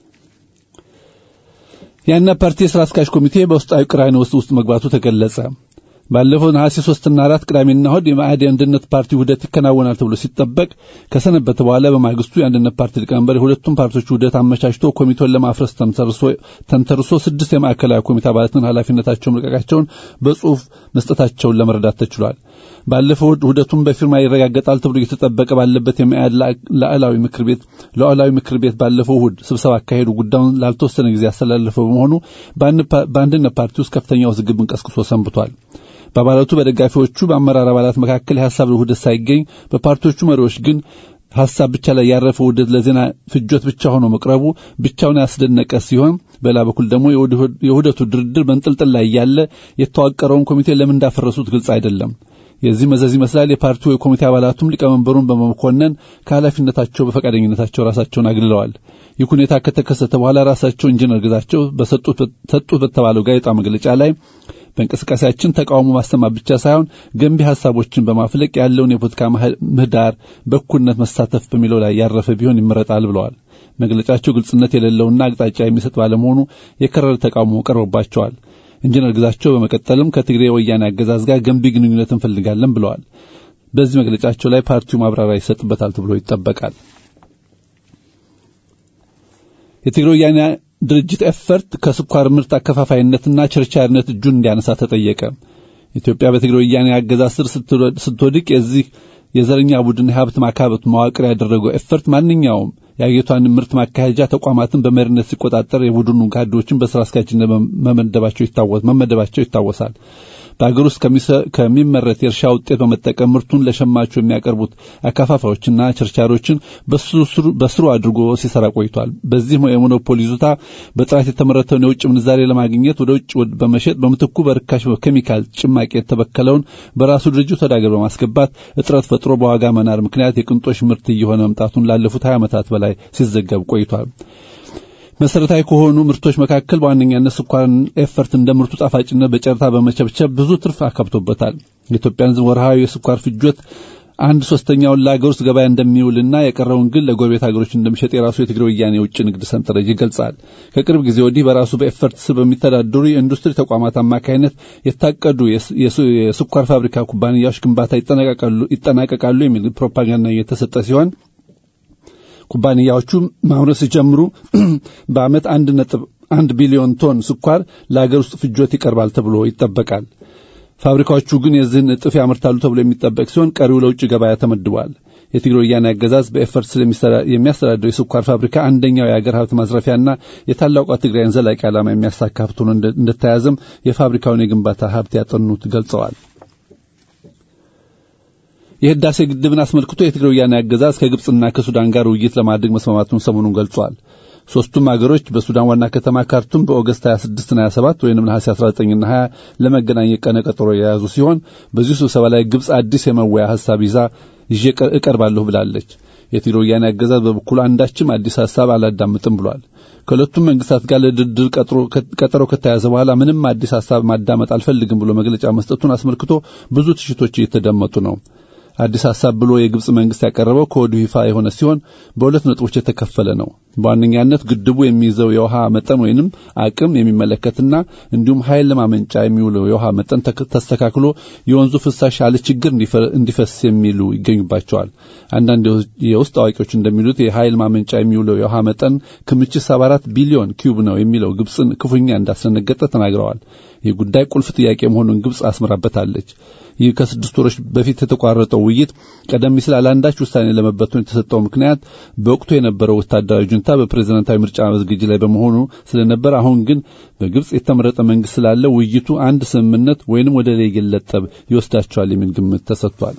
ያና ፓርቲ ስራ አስኪያጅ ኮሚቴ በውስጣዊ ቅራኔ ውስጥ ውስጥ መግባቱ ተገለጸ። ባለፈው ነሐሴ ሶስት እና አራት ቅዳሜና እሁድ የማዕድ አንድነት ፓርቲ ውህደት ይከናወናል ተብሎ ሲጠበቅ ከሰነበተ በኋላ በማግስቱ የአንድነት ፓርቲ ሊቀመንበር የሁለቱም ፓርቲዎች ውህደት አመቻችቶ ኮሚቴውን ለማፍረስ ተንተርሶ ተንተርሶ ስድስት የማዕከላዊ ኮሚቴ አባላትን ኃላፊነታቸውን መልቀቃቸውን በጽሁፍ መስጠታቸውን ለመረዳት ተችሏል። ባለፈው ውህደቱን በፊርማ ይረጋገጣል ተብሎ እየተጠበቀ ባለበት የማዕድ ላዕላዊ ምክር ቤት ላዕላዊ ምክር ቤት ባለፈው እሁድ ስብሰባ አካሄዱ ጉዳዩን ላልተወሰነ ጊዜ ያስተላለፈው በመሆኑ በአንድነት ፓርቲ ውስጥ ከፍተኛ ውዝግብ እንቀስቅሶ ሰንብቷል። በአባላቱ በደጋፊዎቹ በአመራር አባላት መካከል የሐሳብ ውህደት ሳይገኝ በፓርቲዎቹ መሪዎች ግን ሐሳብ ብቻ ላይ ያረፈው ውህደት ለዜና ፍጆት ብቻ ሆኖ መቅረቡ ብቻውን ያስደነቀ ሲሆን በሌላ በኩል ደግሞ የውህደቱ ድርድር በእንጥልጥል ላይ ያለ የተዋቀረውን ኮሚቴ ለምን እንዳፈረሱት ግልጽ አይደለም። የዚህ መዘዝ ይመስላል የፓርቲው የኮሚቴ አባላቱም ሊቀመንበሩን በመኮነን ከኃላፊነታቸው በፈቃደኝነታቸው ራሳቸውን አግልለዋል። ይህ ሁኔታ ከተከሰተ በኋላ ራሳቸው ኢንጂነር ግዛቸው በሰጡት ሰጡት በተባለው ጋዜጣ መግለጫ ላይ በእንቅስቃሴያችን ተቃውሞ ማሰማት ብቻ ሳይሆን ገንቢ ሐሳቦችን በማፍለቅ ያለውን የፖለቲካ ምህዳር በኩልነት መሳተፍ በሚለው ላይ ያረፈ ቢሆን ይመረጣል ብለዋል። መግለጫቸው ግልጽነት የሌለውና አቅጣጫ የሚሰጥ ባለመሆኑ የከረረ ተቃውሞ ቀርቦባቸዋል። ኢንጂነር ግዛቸው በመቀጠልም ከትግራይ ወያኔ አገዛዝ ጋር ገንቢ ግንኙነት እንፈልጋለን ብለዋል። በዚህ መግለጫቸው ላይ ፓርቲው ማብራሪያ ይሰጥበታል ተብሎ ይጠበቃል። የትግራይ ወያኔ ድርጅት ኤፈርት ከስኳር ምርት አከፋፋይነትና ቸርቻሪነት እጁን እንዲያነሳ ተጠየቀ። ኢትዮጵያ በትግራይ ወያኔ አገዛዝ ስር ስትወድቅ የዚህ የዘረኛ ቡድን ሀብት ማካበት መዋቅር ያደረገው ኤፈርት ማንኛውም የአገሪቷን ምርት ማካሄጃ ተቋማትን በመሪነት ሲቆጣጠር የቡድኑ ካድሬዎችን በስራ አስኪያጅነት መመደባቸው ይታወስ መመደባቸው ይታወሳል። በአገር ውስጥ ከሚመረት የእርሻ ውጤት በመጠቀም ምርቱን ለሸማቹ የሚያቀርቡት አካፋፋዮችና ቸርቻሪዎችን በስሩ አድርጎ ሲሰራ ቆይቷል። በዚህም የሞኖፖሊ ይዞታ በጥራት የተመረተውን የውጭ ምንዛሬ ለማግኘት ወደ ውጭ በመሸጥ በምትኩ በርካሽ ኬሚካል ጭማቂ የተበከለውን በራሱ ድርጅት ወደ አገር በማስገባት እጥረት ፈጥሮ በዋጋ መናር ምክንያት የቅንጦሽ ምርት እየሆነ መምጣቱን ላለፉት ሀያ ዓመታት በላይ ሲዘገብ ቆይቷል። መሰረታዊ ከሆኑ ምርቶች መካከል በዋነኛነት ስኳርን ኤፈርት እንደ ምርቱ ጣፋጭነት በጨረታ በመቸብቸብ ብዙ ትርፍ አካብቶበታል። የኢትዮጵያን ወርሃዊ የስኳር ፍጆት አንድ ሶስተኛውን ለአገር ውስጥ ገበያ እንደሚውልና የቀረውን ግን ለጎረቤት ሀገሮች እንደሚሸጥ የራሱ የትግራይ ወያኔ የውጭ ንግድ ሰንጠረዥ ይገልጻል። ከቅርብ ጊዜ ወዲህ በራሱ በኤፈርት ስር በሚተዳደሩ የኢንዱስትሪ ተቋማት አማካይነት የታቀዱ የስኳር ፋብሪካ ኩባንያዎች ግንባታ ይጠናቀቃሉ ይጠናቀቃሉ የሚል ፕሮፓጋንዳ እየተሰጠ ሲሆን ኩባንያዎቹ ማምረት ሲጀምሩ በአመት አንድ ነጥብ አንድ ቢሊዮን ቶን ስኳር ለሀገር ውስጥ ፍጆት ይቀርባል ተብሎ ይጠበቃል። ፋብሪካዎቹ ግን የዚህን እጥፍ ያመርታሉ ተብሎ የሚጠበቅ ሲሆን ቀሪው ለውጭ ገበያ ተመድቧል። የትግራይ ወያኔ አገዛዝ በኤፈርት የሚያስተዳድረው የስኳር ፋብሪካ አንደኛው የአገር ሀብት ማዝረፊያና የታላቋ ትግራይን ዘላቂ ዓላማ የሚያሳካ ሀብት ሆኖ እንደተያዘም የፋብሪካውን የግንባታ ሀብት ያጠኑት ገልጸዋል። የህዳሴ ግድብን አስመልክቶ የትግራይ ወያኔ አገዛዝ ከግብጽና ከሱዳን ጋር ውይይት ለማድረግ መስማማቱን ሰሞኑን ገልጿል። ሶስቱም አገሮች በሱዳን ዋና ከተማ ካርቱም በኦገስት ሃያ ስድስት እና ሃያ ሰባት ወይንም ነሐሴ አስራ ዘጠኝ እና ሃያ ለመገናኘት ቀነ ቀጠሮ የያዙ ሲሆን በዚህ ስብሰባ ላይ ግብጽ አዲስ የመወያ ሐሳብ ይዛ ይዤ እቀርባለሁ ብላለች። የትግራይ ወያኔ አገዛዝ በበኩሉ አንዳችም አዲስ ሐሳብ አላዳምጥም ብሏል። ከሁለቱም መንግስታት ጋር ለድርድር ቀጠሮ ከተያዘ በኋላ ምንም አዲስ ሐሳብ ማዳመጥ አልፈልግም ብሎ መግለጫ መስጠቱን አስመልክቶ ብዙ ትችቶች እየተደመጡ ነው። አዲስ ሐሳብ ብሎ የግብጽ መንግስት ያቀረበው ከወዲሁ ይፋ የሆነ ሲሆን በሁለት ነጥቦች የተከፈለ ነው። በዋነኛነት ግድቡ የሚይዘው የውሃ መጠን ወይንም አቅም የሚመለከትና እንዲሁም ኃይል ለማመንጫ የሚውለው የውሃ መጠን ተስተካክሎ የወንዙ ፍሳሽ ያለ ችግር እንዲፈስ የሚሉ ይገኙባቸዋል። አንዳንድ የውስጥ አዋቂዎች እንደሚሉት የኃይል ማመንጫ የሚውለው የውሃ መጠን ክምችት ሰባ አራት ቢሊዮን ኪዩብ ነው የሚለው ግብጽን ክፉኛ እንዳስደነገጠ ተናግረዋል። ይህ ጉዳይ ቁልፍ ጥያቄ መሆኑን ግብጽ አስመራበታለች። ይህ ከስድስት ወሮች በፊት የተቋረጠው ውይይት ቀደም ሲል አላንዳች ውሳኔ ለመበተን የተሰጠው ምክንያት በወቅቱ የነበረው ወታደራዊ ጁንታ በፕሬዝዳንታዊ ምርጫ ዝግጅት ላይ በመሆኑ ስለነበር አሁን ግን በግብጽ የተመረጠ መንግስት ስላለ ውይይቱ አንድ ስምምነት ወይንም ወደ ላይ ይለጠብ ይወስዳቸዋል የሚል ግምት ተሰጥቷል።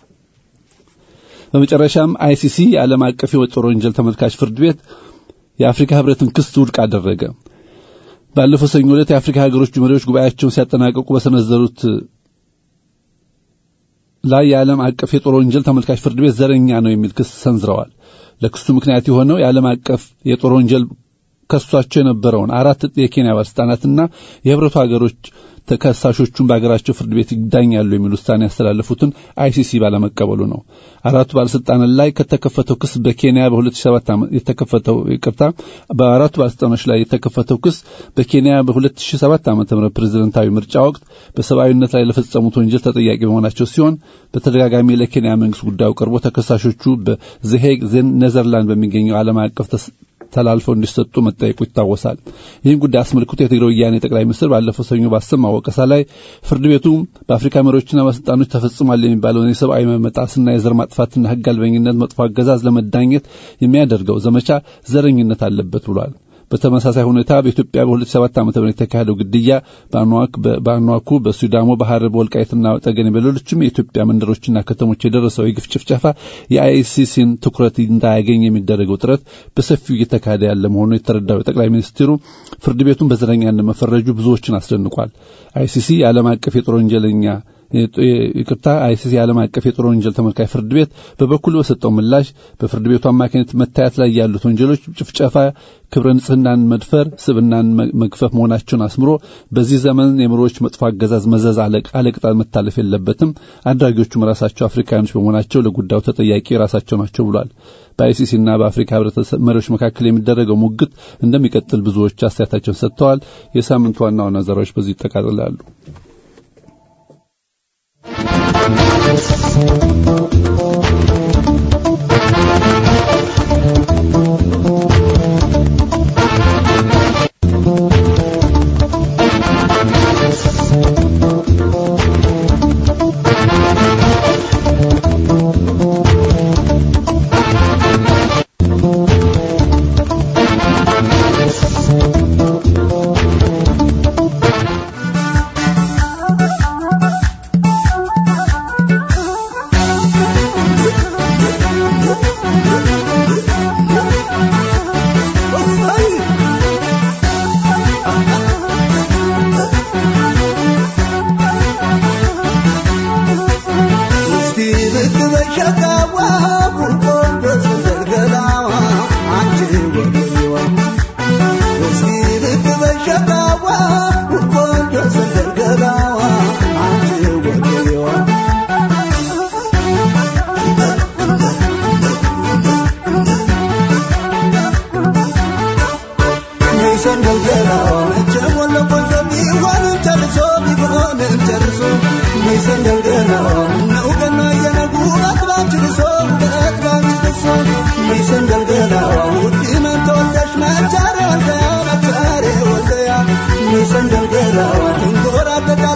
በመጨረሻም አይሲሲ የዓለም አቀፍ የጦር ወንጀል ተመልካች ፍርድ ቤት የአፍሪካ ህብረትን ክስ ውድቅ አደረገ። ባለፈው ሰኞ ዕለት የአፍሪካ ሀገሮች መሪዎች ጉባኤያቸውን ሲያጠናቀቁ በሰነዘሩት ላይ የዓለም አቀፍ የጦር ወንጀል ተመልካች ፍርድ ቤት ዘረኛ ነው የሚል ክስ ሰንዝረዋል። ለክሱ ምክንያት የሆነው የዓለም አቀፍ የጦር ወንጀል ከሷቸው የነበረውን አራት የኬንያ ባለስልጣናትና የህብረቱ ሀገሮች ተከሳሾቹን በአገራቸው ፍርድ ቤት ይዳኛሉ የሚል ውሳኔ ያስተላለፉትን አይሲሲ ባለመቀበሉ ነው። አራቱ ባለስልጣናት ላይ ከተከፈተው ክስ በኬንያ በ2007 የተከፈተው ይቅርታ በአራቱ ባለስልጣኖች ላይ የተከፈተው ክስ በኬንያ በ2007 ዓመተ ምህረት ፕሬዝዳንታዊ ምርጫ ወቅት በሰብአዊነት ላይ ለፈጸሙት ወንጀል ተጠያቂ በመሆናቸው ሲሆን በተደጋጋሚ ለኬንያ መንግስት ጉዳዩ ቀርቦ ተከሳሾቹ በዘሄግ ኔዘርላንድ በሚገኘው ዓለም አቀፍ ተላልፈው እንዲሰጡ መጠየቁ ይታወሳል። ይህን ጉዳይ አስመልክቶ የትግራይ ወያኔ ጠቅላይ ሚኒስትር ባለፈው ሰኞ ባሰማው ወቀሳ ላይ ፍርድ ቤቱ በአፍሪካ መሪዎችና ባለስልጣኖች ተፈጽሟል የሚባለውን የሰብአዊ መብት መጣስና የዘር ማጥፋትና ህግ አልበኝነት መጥፎ አገዛዝ ለመዳኘት የሚያደርገው ዘመቻ ዘረኝነት አለበት ብሏል። በተመሳሳይ ሁኔታ በኢትዮጵያ በ2007 ዓመተ ምህረት የተካሄደው ግድያ በአንዋክ በአንዋኩ በሱዳሞ በሐረር ወልቃይትና ጠገኔ በሌሎችም የኢትዮጵያ መንደሮችና ከተሞች የደረሰው የግፍ ጭፍጨፋ የአይሲሲን ትኩረት እንዳያገኝ የሚደረገው ጥረት በሰፊው እየተካሄደ ያለ መሆኑን የተረዳው ጠቅላይ ሚኒስትሩ ፍርድ ቤቱን በዘረኛነት መፈረጁ ብዙዎችን አስደንቋል። አይሲሲ የዓለም አቀፍ የጦር ወንጀለኛ ይቅርታ አይሲሲ የዓለም አቀፍ የጦር ወንጀል ተመልካች ፍርድ ቤት በበኩሉ በሰጠው ምላሽ በፍርድ ቤቱ አማካኝነት መታየት ላይ ያሉት ወንጀሎች ጭፍጨፋ፣ ክብረ ንጽህናን መድፈር፣ ስብናን መግፈፍ መሆናቸውን አስምሮ በዚህ ዘመን የምሮች መጥፎ አገዛዝ መዘዝ አለቅጣ መታለፍ የለበትም፣ አድራጊዎቹም ራሳቸው አፍሪካኖች በመሆናቸው ለጉዳዩ ተጠያቂ ራሳቸው ናቸው ብሏል። በአይሲሲና በአፍሪካ ህብረት መሪዎች መካከል የሚደረገው ሙግት እንደሚቀጥል ብዙዎች አስተያየታቸውን ሰጥተዋል። የሳምንቱ ዋና ዋና ዜናዎች በዚህ ይጠቃልላሉ።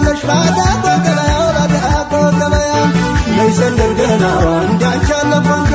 Listen,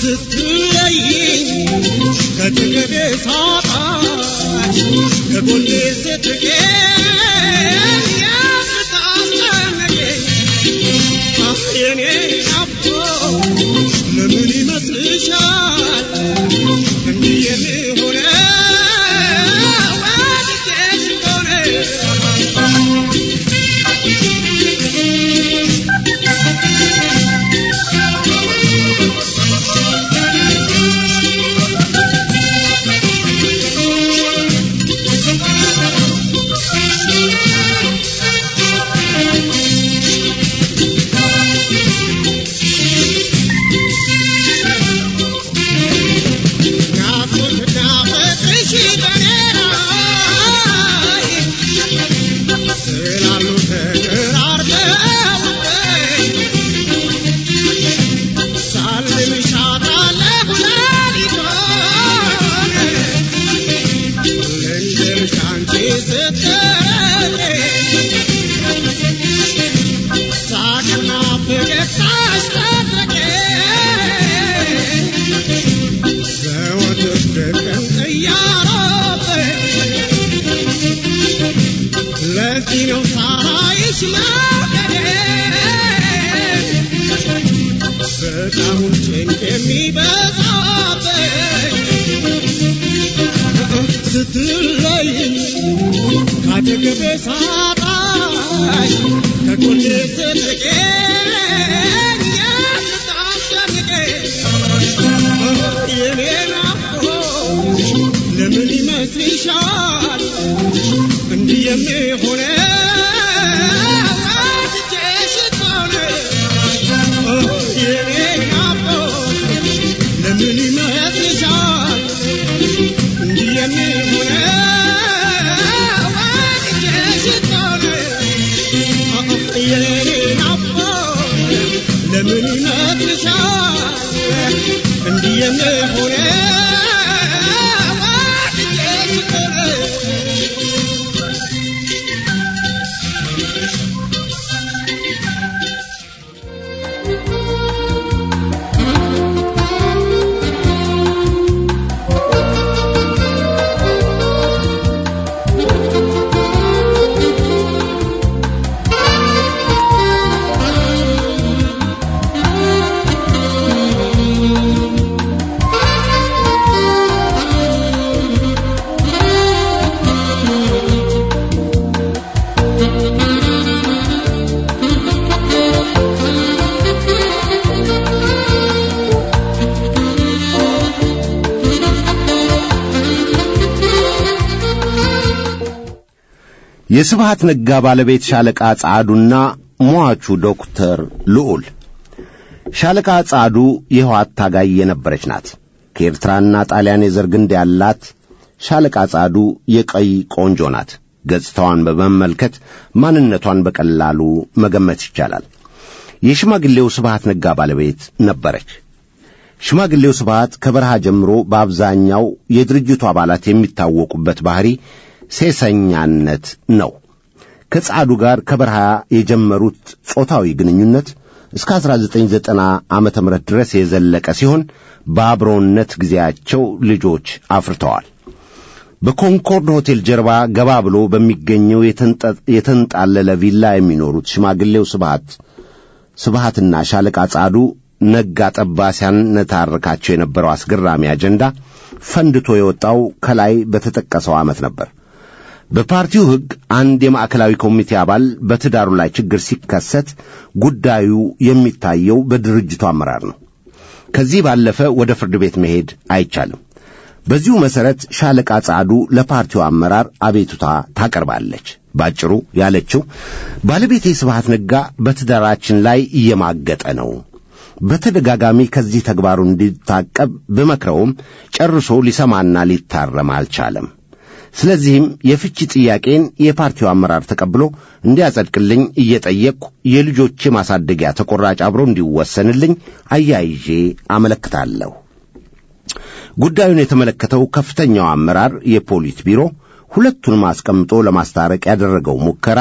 ስትለይኝ ከጥገቤ ሳጣሽ ከጎኔ ስትገኝ ያስታስጨነቀኝ የኔ ናፍቆ ለምን ይመስልሻል እንዲህ የሚሆነው ወድጄሽ ሆነ ስትለይኝ ካጠገቤ ሳጣሽ ከጎኔ ስትገኝ ያስታስጨንቀኝ የኔ ናፍቆት ለምን ይመስልሻል እንዲህ የሚሆነው ወድጄሽ ሆነ የኔ ናፍቆት ለምን ይመስልሻል እንዲህ የሚሆነው ወድጄሽ ሆነ የኔ ናፍቆት ለምን ይመስልሻል እንዲህ የሚሆነው የስብሃት ነጋ ባለቤት ሻለቃ ጻዱና ሟቹ ዶክተር ልዑል። ሻለቃ ጻዱ የህዋት ታጋይ የነበረች ናት። ከኤርትራና ጣሊያን የዘር ግንድ ያላት ሻለቃ ጻዱ የቀይ ቆንጆ ናት። ገጽታዋን በመመልከት ማንነቷን በቀላሉ መገመት ይቻላል። የሽማግሌው ስብሃት ነጋ ባለቤት ነበረች። ሽማግሌው ስብሃት ከበረሃ ጀምሮ በአብዛኛው የድርጅቱ አባላት የሚታወቁበት ባህሪ ሴሰኛነት ነው። ከጻዱ ጋር ከበረሃ የጀመሩት ጾታዊ ግንኙነት እስከ አስራ ዘጠኝ ዘጠና ዓመተ ምህረት ድረስ የዘለቀ ሲሆን በአብሮነት ጊዜያቸው ልጆች አፍርተዋል። በኮንኮርድ ሆቴል ጀርባ ገባ ብሎ በሚገኘው የተንጣለለ ቪላ የሚኖሩት ሽማግሌው ስብሃት ስብሃትና ሻለቃ ጻዱ ነጋ ጠባ ሲያነታርካቸው የነበረው አስገራሚ አጀንዳ ፈንድቶ የወጣው ከላይ በተጠቀሰው ዓመት ነበር። በፓርቲው ሕግ አንድ የማዕከላዊ ኮሚቴ አባል በትዳሩ ላይ ችግር ሲከሰት ጉዳዩ የሚታየው በድርጅቱ አመራር ነው። ከዚህ ባለፈ ወደ ፍርድ ቤት መሄድ አይቻልም። በዚሁ መሰረት ሻለቃ ጻዱ ለፓርቲው አመራር አቤቱታ ታቀርባለች። ባጭሩ ያለችው ባለቤቴ ስብሃት ነጋ በትዳራችን ላይ እየማገጠ ነው። በተደጋጋሚ ከዚህ ተግባሩ እንዲታቀብ በመክረውም ጨርሶ ሊሰማና ሊታረም አልቻለም። ስለዚህም የፍቺ ጥያቄን የፓርቲው አመራር ተቀብሎ እንዲያጸድቅልኝ እየጠየቅኩ የልጆቼ ማሳደጊያ ተቆራጭ አብሮ እንዲወሰንልኝ አያይዤ አመለክታለሁ። ጉዳዩን የተመለከተው ከፍተኛው አመራር የፖሊስ ቢሮ ሁለቱንም አስቀምጦ ለማስታረቅ ያደረገው ሙከራ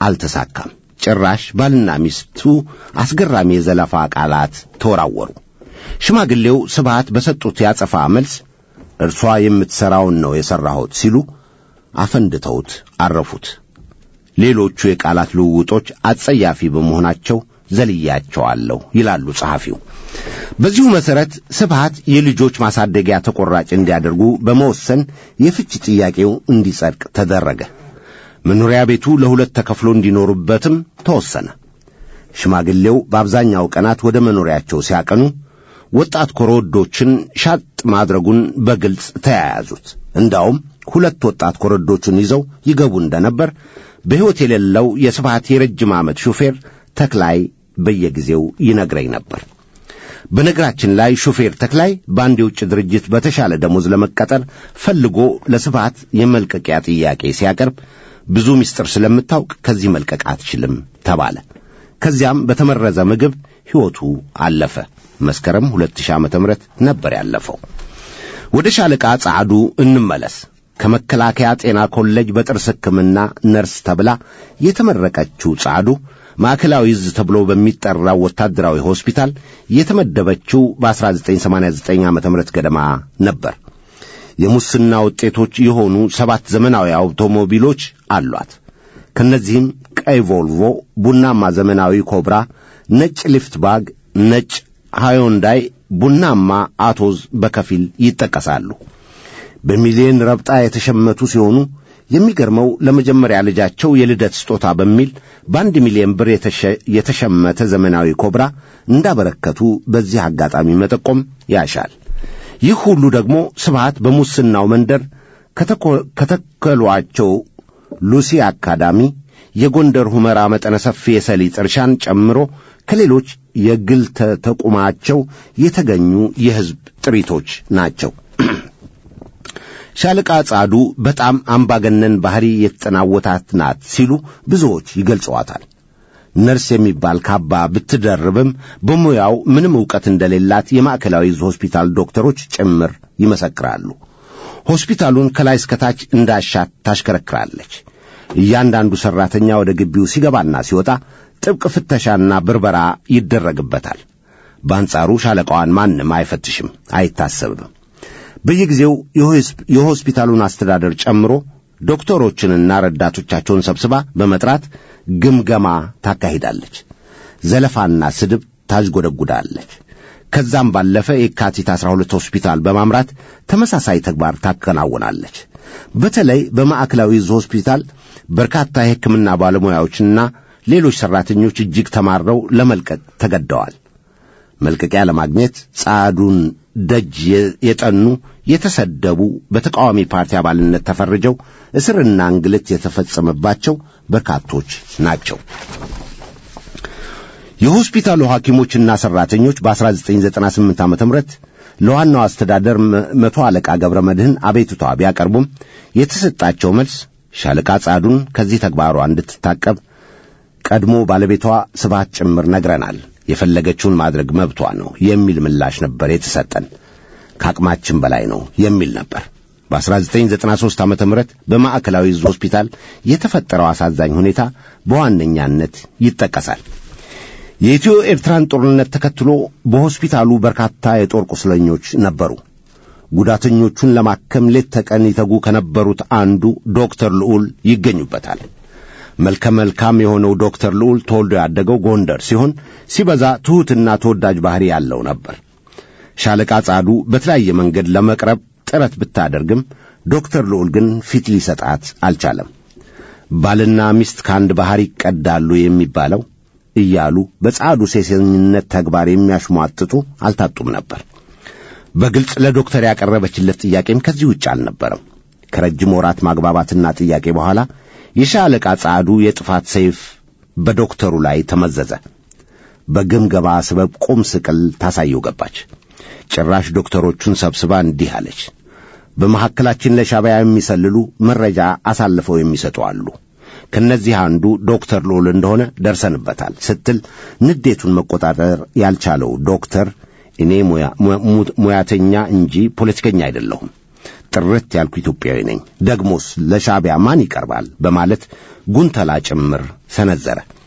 አልተሳካም። ጭራሽ ባልና ሚስቱ አስገራሚ የዘለፋ ቃላት ተወራወሩ። ሽማግሌው ስብሃት በሰጡት ያጸፋ መልስ እርሷ የምትሰራውን ነው የሰራሁት ሲሉ አፈንድተውት አረፉት። ሌሎቹ የቃላት ልውውጦች አጸያፊ በመሆናቸው ዘልያቸዋለሁ ይላሉ ጸሐፊው። በዚሁ መሰረት ስብሃት የልጆች ማሳደጊያ ተቆራጭ እንዲያደርጉ በመወሰን የፍች ጥያቄው እንዲጸድቅ ተደረገ። መኖሪያ ቤቱ ለሁለት ተከፍሎ እንዲኖሩበትም ተወሰነ። ሽማግሌው በአብዛኛው ቀናት ወደ መኖሪያቸው ሲያቀኑ ወጣት ኮረዶችን ሻጥ ማድረጉን በግልጽ ተያያዙት። እንዳውም ሁለት ወጣት ኮረዶችን ይዘው ይገቡ እንደነበር በሕይወት የሌለው የስብሃት የረጅም ዓመት ሹፌር ተክላይ በየጊዜው ይነግረኝ ነበር። በነገራችን ላይ ሹፌር ተክላይ በአንድ የውጭ ድርጅት በተሻለ ደሞዝ ለመቀጠር ፈልጎ ለስብሃት የመልቀቂያ ጥያቄ ሲያቀርብ ብዙ ምስጢር ስለምታውቅ ከዚህ መልቀቅ አትችልም ተባለ። ከዚያም በተመረዘ ምግብ ሕይወቱ አለፈ። መስከረም ሁለት ሺህ ዓመተ ምህረት ነበር ያለፈው። ወደ ሻለቃ ጻዱ እንመለስ። ከመከላከያ ጤና ኮሌጅ በጥርስ ሕክምና ነርስ ተብላ የተመረቀችው ጻዱ ማዕከላዊ ዕዝ ተብሎ በሚጠራው ወታደራዊ ሆስፒታል የተመደበችው በ1989 ዓመተ ምህረት ገደማ ነበር። የሙስና ውጤቶች የሆኑ ሰባት ዘመናዊ አውቶሞቢሎች አሏት። ከነዚህም ቀይ ቮልቮ፣ ቡናማ ዘመናዊ ኮብራ፣ ነጭ ሊፍት ባግ፣ ነጭ ሃዮንዳይ፣ ቡናማ አቶዝ በከፊል ይጠቀሳሉ። በሚሊዮን ረብጣ የተሸመቱ ሲሆኑ የሚገርመው ለመጀመሪያ ልጃቸው የልደት ስጦታ በሚል በአንድ ሚሊዮን ብር የተሸመተ ዘመናዊ ኮብራ እንዳበረከቱ በዚህ አጋጣሚ መጠቆም ያሻል። ይህ ሁሉ ደግሞ ስብሃት በሙስናው መንደር ከተከሏቸው ሉሲ አካዳሚ፣ የጎንደር ሁመራ መጠነ ሰፊ የሰሊጥ እርሻን ጨምሮ ከሌሎች የግል ተቋማቸው የተገኙ የሕዝብ ጥሪቶች ናቸው። ሻለቃ ጻዱ በጣም አምባገነን ባህሪ የተጠናወታት ናት ሲሉ ብዙዎች ይገልጸዋታል። ነርስ የሚባል ካባ ብትደርብም በሙያው ምንም ዕውቀት እንደሌላት የማዕከላዊ ዕዝ ሆስፒታል ዶክተሮች ጭምር ይመሰክራሉ። ሆስፒታሉን ከላይ እስከ ታች እንዳሻት ታሽከረክራለች። እያንዳንዱ ሰራተኛ ወደ ግቢው ሲገባና ሲወጣ ጥብቅ ፍተሻና ብርበራ ይደረግበታል። በአንጻሩ ሻለቃዋን ማንም አይፈትሽም፣ አይታሰብም። በየጊዜው የሆስፒታሉን አስተዳደር ጨምሮ ዶክተሮችንና ረዳቶቻቸውን ሰብስባ በመጥራት ግምገማ ታካሂዳለች። ዘለፋና ስድብ ታዥጎደጉዳለች። ከዛም ባለፈ የካቲት አስራ ሁለት ሆስፒታል በማምራት ተመሳሳይ ተግባር ታከናውናለች። በተለይ በማዕከላዊ ዕዝ ሆስፒታል በርካታ የሕክምና ባለሙያዎችና ሌሎች ሰራተኞች እጅግ ተማረው ለመልቀቅ ተገደዋል። መልቀቂያ ለማግኘት ጻዱን ደጅ የጠኑ የተሰደቡ በተቃዋሚ ፓርቲ አባልነት ተፈርጀው እስርና እንግልት የተፈጸመባቸው በርካቶች ናቸው። የሆስፒታሉ ሐኪሞችና ሰራተኞች በ1998 ዓመተ ምህረት ለዋናው አስተዳደር መቶ አለቃ ገብረ መድህን አቤቱታ ቢያቀርቡም የተሰጣቸው መልስ ሻለቃ ጻዱን ከዚህ ተግባሯ እንድትታቀብ ቀድሞ ባለቤቷ ስብሃት ጭምር ነግረናል፣ የፈለገችውን ማድረግ መብቷ ነው የሚል ምላሽ ነበር የተሰጠን። ከአቅማችን በላይ ነው የሚል ነበር። በ1993 ዓመተ ምህረት በማዕከላዊ ዕዝ ሆስፒታል የተፈጠረው አሳዛኝ ሁኔታ በዋነኛነት ይጠቀሳል። የኢትዮ ኤርትራን ጦርነት ተከትሎ በሆስፒታሉ በርካታ የጦር ቁስለኞች ነበሩ። ጉዳተኞቹን ለማከም ሌት ተቀን ይተጉ ከነበሩት አንዱ ዶክተር ልዑል ይገኙበታል። መልከ መልካም የሆነው ዶክተር ልዑል ተወልዶ ያደገው ጎንደር ሲሆን ሲበዛ ትሑትና ተወዳጅ ባህሪ ያለው ነበር። ሻለቃ ጻዱ በተለያየ መንገድ ለመቅረብ ጥረት ብታደርግም ዶክተር ልዑል ግን ፊት ሊሰጣት አልቻለም። ባልና ሚስት ከአንድ ባህር ይቀዳሉ የሚባለው እያሉ በጻዱ ሴሰኝነት ተግባር የሚያሽሟጥጡ አልታጡም ነበር። በግልጽ ለዶክተር ያቀረበችለት ጥያቄም ከዚህ ውጭ አልነበረም። ከረጅም ወራት ማግባባትና ጥያቄ በኋላ የሻለቃ ጻዱ የጥፋት ሰይፍ በዶክተሩ ላይ ተመዘዘ። በግምገማ ሰበብ ቁም ስቅል ታሳየው ገባች። ጭራሽ ዶክተሮቹን ሰብስባ እንዲህ አለች: በመሐከላችን ለሻዕቢያ የሚሰልሉ መረጃ አሳልፈው የሚሰጡ አሉ። ከነዚህ አንዱ ዶክተር ልዑል እንደሆነ ደርሰንበታል ስትል ንዴቱን መቆጣጠር ያልቻለው ዶክተር እኔ ሙያተኛ እንጂ ፖለቲከኛ አይደለሁም፣ ጥርት ያልኩ ኢትዮጵያዊ ነኝ፣ ደግሞስ ለሻዕቢያ ማን ይቀርባል በማለት ጉንተላ ጭምር ሰነዘረ።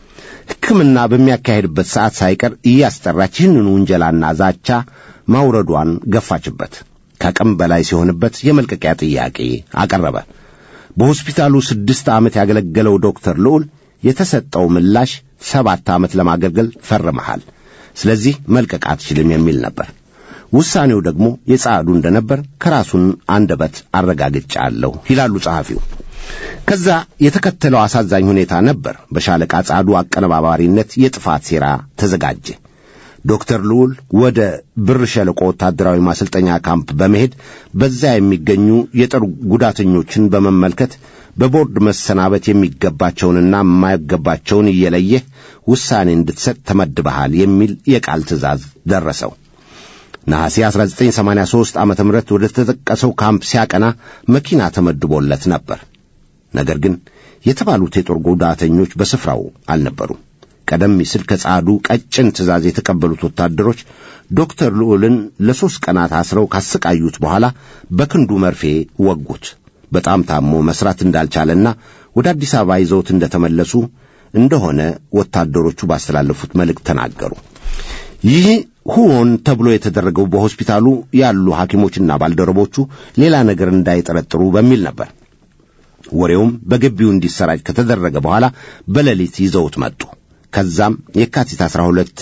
ሕክምና በሚያካሄድበት ሰዓት ሳይቀር እያስጠራች ይህንን ውንጀላና ዛቻ ማውረዷን ገፋችበት። ከአቅም በላይ ሲሆንበት የመልቀቂያ ጥያቄ አቀረበ። በሆስፒታሉ ስድስት ዓመት ያገለገለው ዶክተር ልዑል የተሰጠው ምላሽ ሰባት ዓመት ለማገልገል ፈርመሃል፣ ስለዚህ መልቀቅ አትችልም የሚል ነበር። ውሳኔው ደግሞ የጻዱ እንደነበር ከራሱን አንደበት አረጋግጫለሁ ይላሉ ጸሐፊው። ከዛ የተከተለው አሳዛኝ ሁኔታ ነበር። በሻለቃ ጻዱ አቀነባባሪነት የጥፋት ሴራ ተዘጋጀ። ዶክተር ልዑል ወደ ብር ሸለቆ ወታደራዊ ማሰልጠኛ ካምፕ በመሄድ በዛ የሚገኙ የጦር ጉዳተኞችን በመመልከት በቦርድ መሰናበት የሚገባቸውንና የማይገባቸውን እየለየ ውሳኔ እንድትሰጥ ተመድበሃል የሚል የቃል ትዕዛዝ ደረሰው። ነሐሴ አስራ ዘጠኝ ሰማንያ ሦስት ዓመተ ምህረት ወደ ተጠቀሰው ካምፕ ሲያቀና መኪና ተመድቦለት ነበር። ነገር ግን የተባሉት የጦር ጉዳተኞች በስፍራው አልነበሩም። ቀደም ሲል ከጻዱ ቀጭን ትዕዛዝ የተቀበሉት ወታደሮች ዶክተር ልዑልን ለሶስት ቀናት አስረው ካሰቃዩት በኋላ በክንዱ መርፌ ወጉት። በጣም ታሞ መስራት እንዳልቻለና ወደ አዲስ አበባ ይዘውት እንደተመለሱ እንደሆነ ወታደሮቹ ባስተላለፉት መልእክት ተናገሩ። ይህ ሁን ተብሎ የተደረገው በሆስፒታሉ ያሉ ሐኪሞችና ባልደረቦቹ ሌላ ነገር እንዳይጠረጥሩ በሚል ነበር። ወሬውም በግቢው እንዲሰራጭ ከተደረገ በኋላ በሌሊት ይዘውት መጡ። ከዛም የካቲት አስራ ሁለት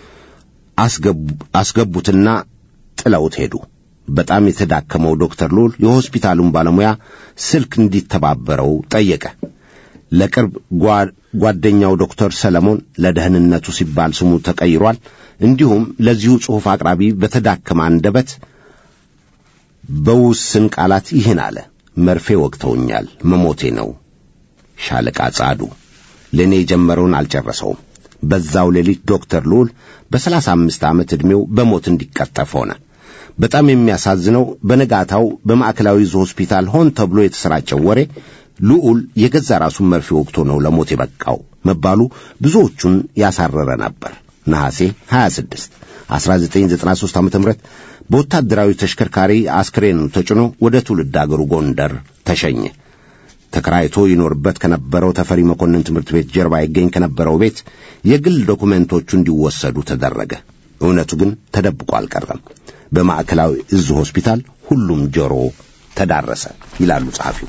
አስገቡትና ጥለውት ሄዱ። በጣም የተዳከመው ዶክተር ልዑል የሆስፒታሉን ባለሙያ ስልክ እንዲተባበረው ጠየቀ። ለቅርብ ጓደኛው ዶክተር ሰለሞን ለደህንነቱ ሲባል ስሙ ተቀይሯል፣ እንዲሁም ለዚሁ ጽሑፍ አቅራቢ በተዳከመ አንደበት በውስን ቃላት ይህን አለ። መርፌ ወቅተውኛል፣ መሞቴ ነው። ሻለቃ ጻዱ ለኔ የጀመረውን አልጨረሰውም። በዛው ሌሊት ዶክተር ልዑል በሰላሳ አምስት ዓመት ዕድሜው በሞት እንዲቀጠፍ ሆነ። በጣም የሚያሳዝነው በነጋታው በማዕከላዊ ሆስፒታል ሆን ተብሎ የተሰራጨው ወሬ ልዑል የገዛ ራሱን መርፌ ወቅቶ ነው ለሞት የበቃው መባሉ ብዙዎቹን ያሳረረ ነበር። ነሐሴ ሃያ ስድስት አስራ ዘጠኝ ዘጠና ሦስት ዓመተ ምህረት በወታደራዊ ተሽከርካሪ አስክሬኑ ተጭኖ ወደ ትውልድ አገሩ ጎንደር ተሸኘ። ተከራይቶ ይኖርበት ከነበረው ተፈሪ መኮንን ትምህርት ቤት ጀርባ ይገኝ ከነበረው ቤት የግል ዶኩሜንቶቹ እንዲወሰዱ ተደረገ። እውነቱ ግን ተደብቆ አልቀረም። በማዕከላዊ እዝ ሆስፒታል ሁሉም ጆሮ ተዳረሰ ይላሉ ጸሐፊው።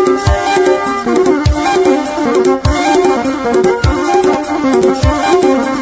Thank you.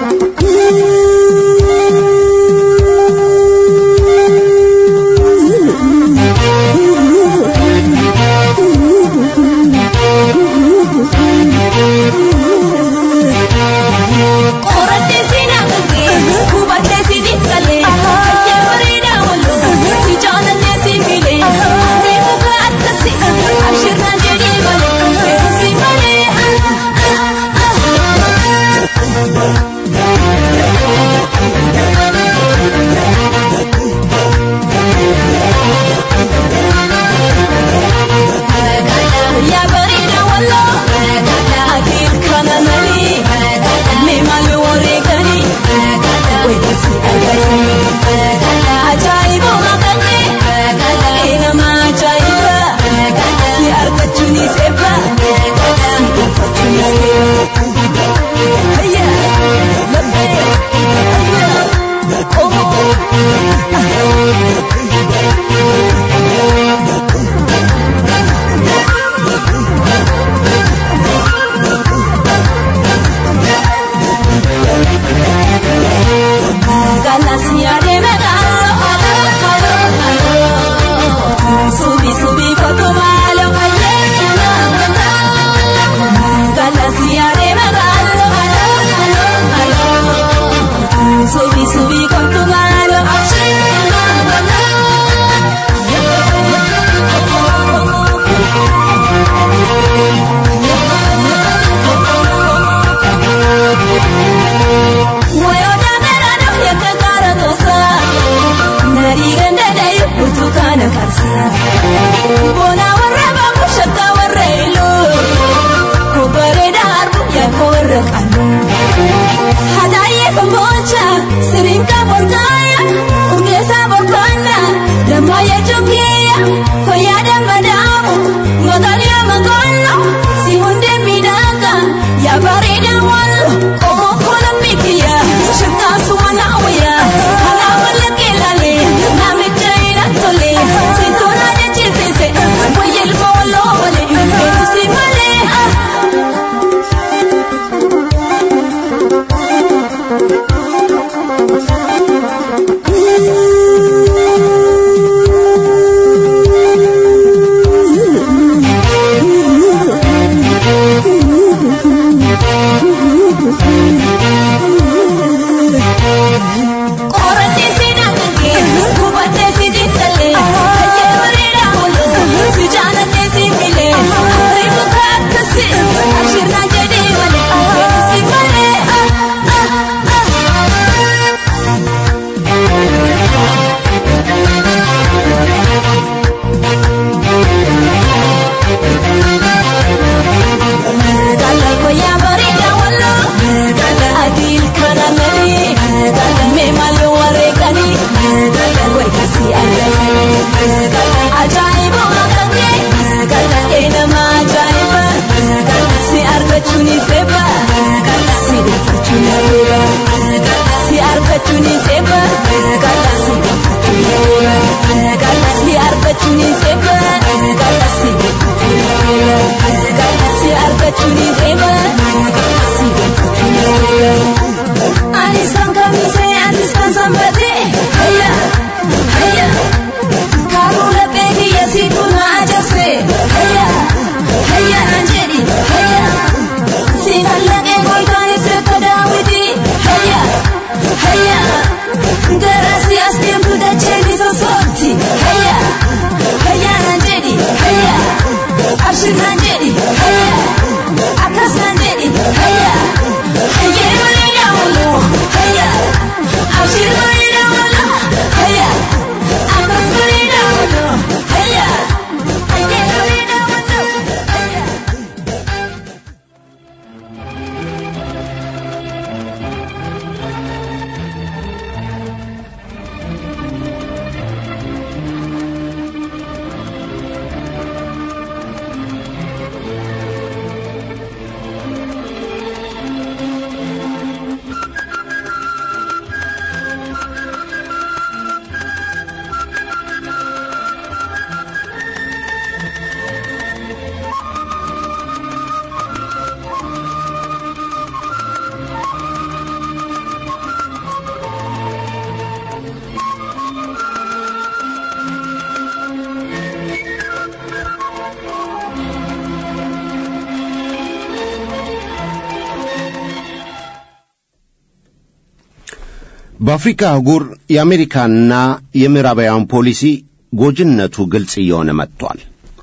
በአፍሪካ አህጉር የአሜሪካና የምዕራባውያን ፖሊሲ ጎጅነቱ ግልጽ እየሆነ መጥቷል።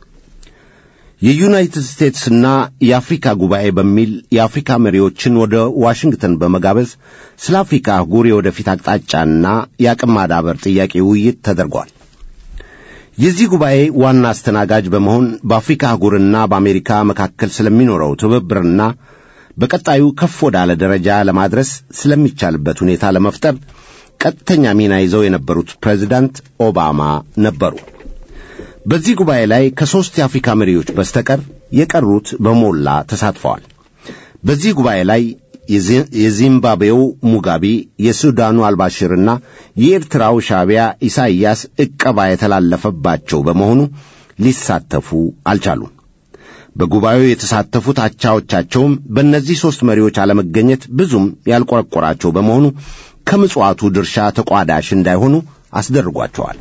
የዩናይትድ ስቴትስና የአፍሪካ ጉባኤ በሚል የአፍሪካ መሪዎችን ወደ ዋሽንግተን በመጋበዝ ስለ አፍሪካ አህጉር የወደፊት አቅጣጫና የአቅም ማዳበር ጥያቄ ውይይት ተደርጓል። የዚህ ጉባኤ ዋና አስተናጋጅ በመሆን በአፍሪካ አህጉርና በአሜሪካ መካከል ስለሚኖረው ትብብርና በቀጣዩ ከፍ ወዳለ ደረጃ ለማድረስ ስለሚቻልበት ሁኔታ ለመፍጠር ቀጥተኛ ሚና ይዘው የነበሩት ፕሬዝዳንት ኦባማ ነበሩ። በዚህ ጉባኤ ላይ ከሶስት የአፍሪካ መሪዎች በስተቀር የቀሩት በሞላ ተሳትፈዋል። በዚህ ጉባኤ ላይ የዚምባብዌው ሙጋቢ፣ የሱዳኑ አልባሽርና የኤርትራው ሻዕቢያ ኢሳይያስ ዕቀባ የተላለፈባቸው በመሆኑ ሊሳተፉ አልቻሉም። በጉባኤው የተሳተፉት አቻዎቻቸውም በእነዚህ ሦስት መሪዎች አለመገኘት ብዙም ያልቆረቆራቸው በመሆኑ ከምጽዋቱ ድርሻ ተቋዳሽ እንዳይሆኑ አስደርጓቸዋል።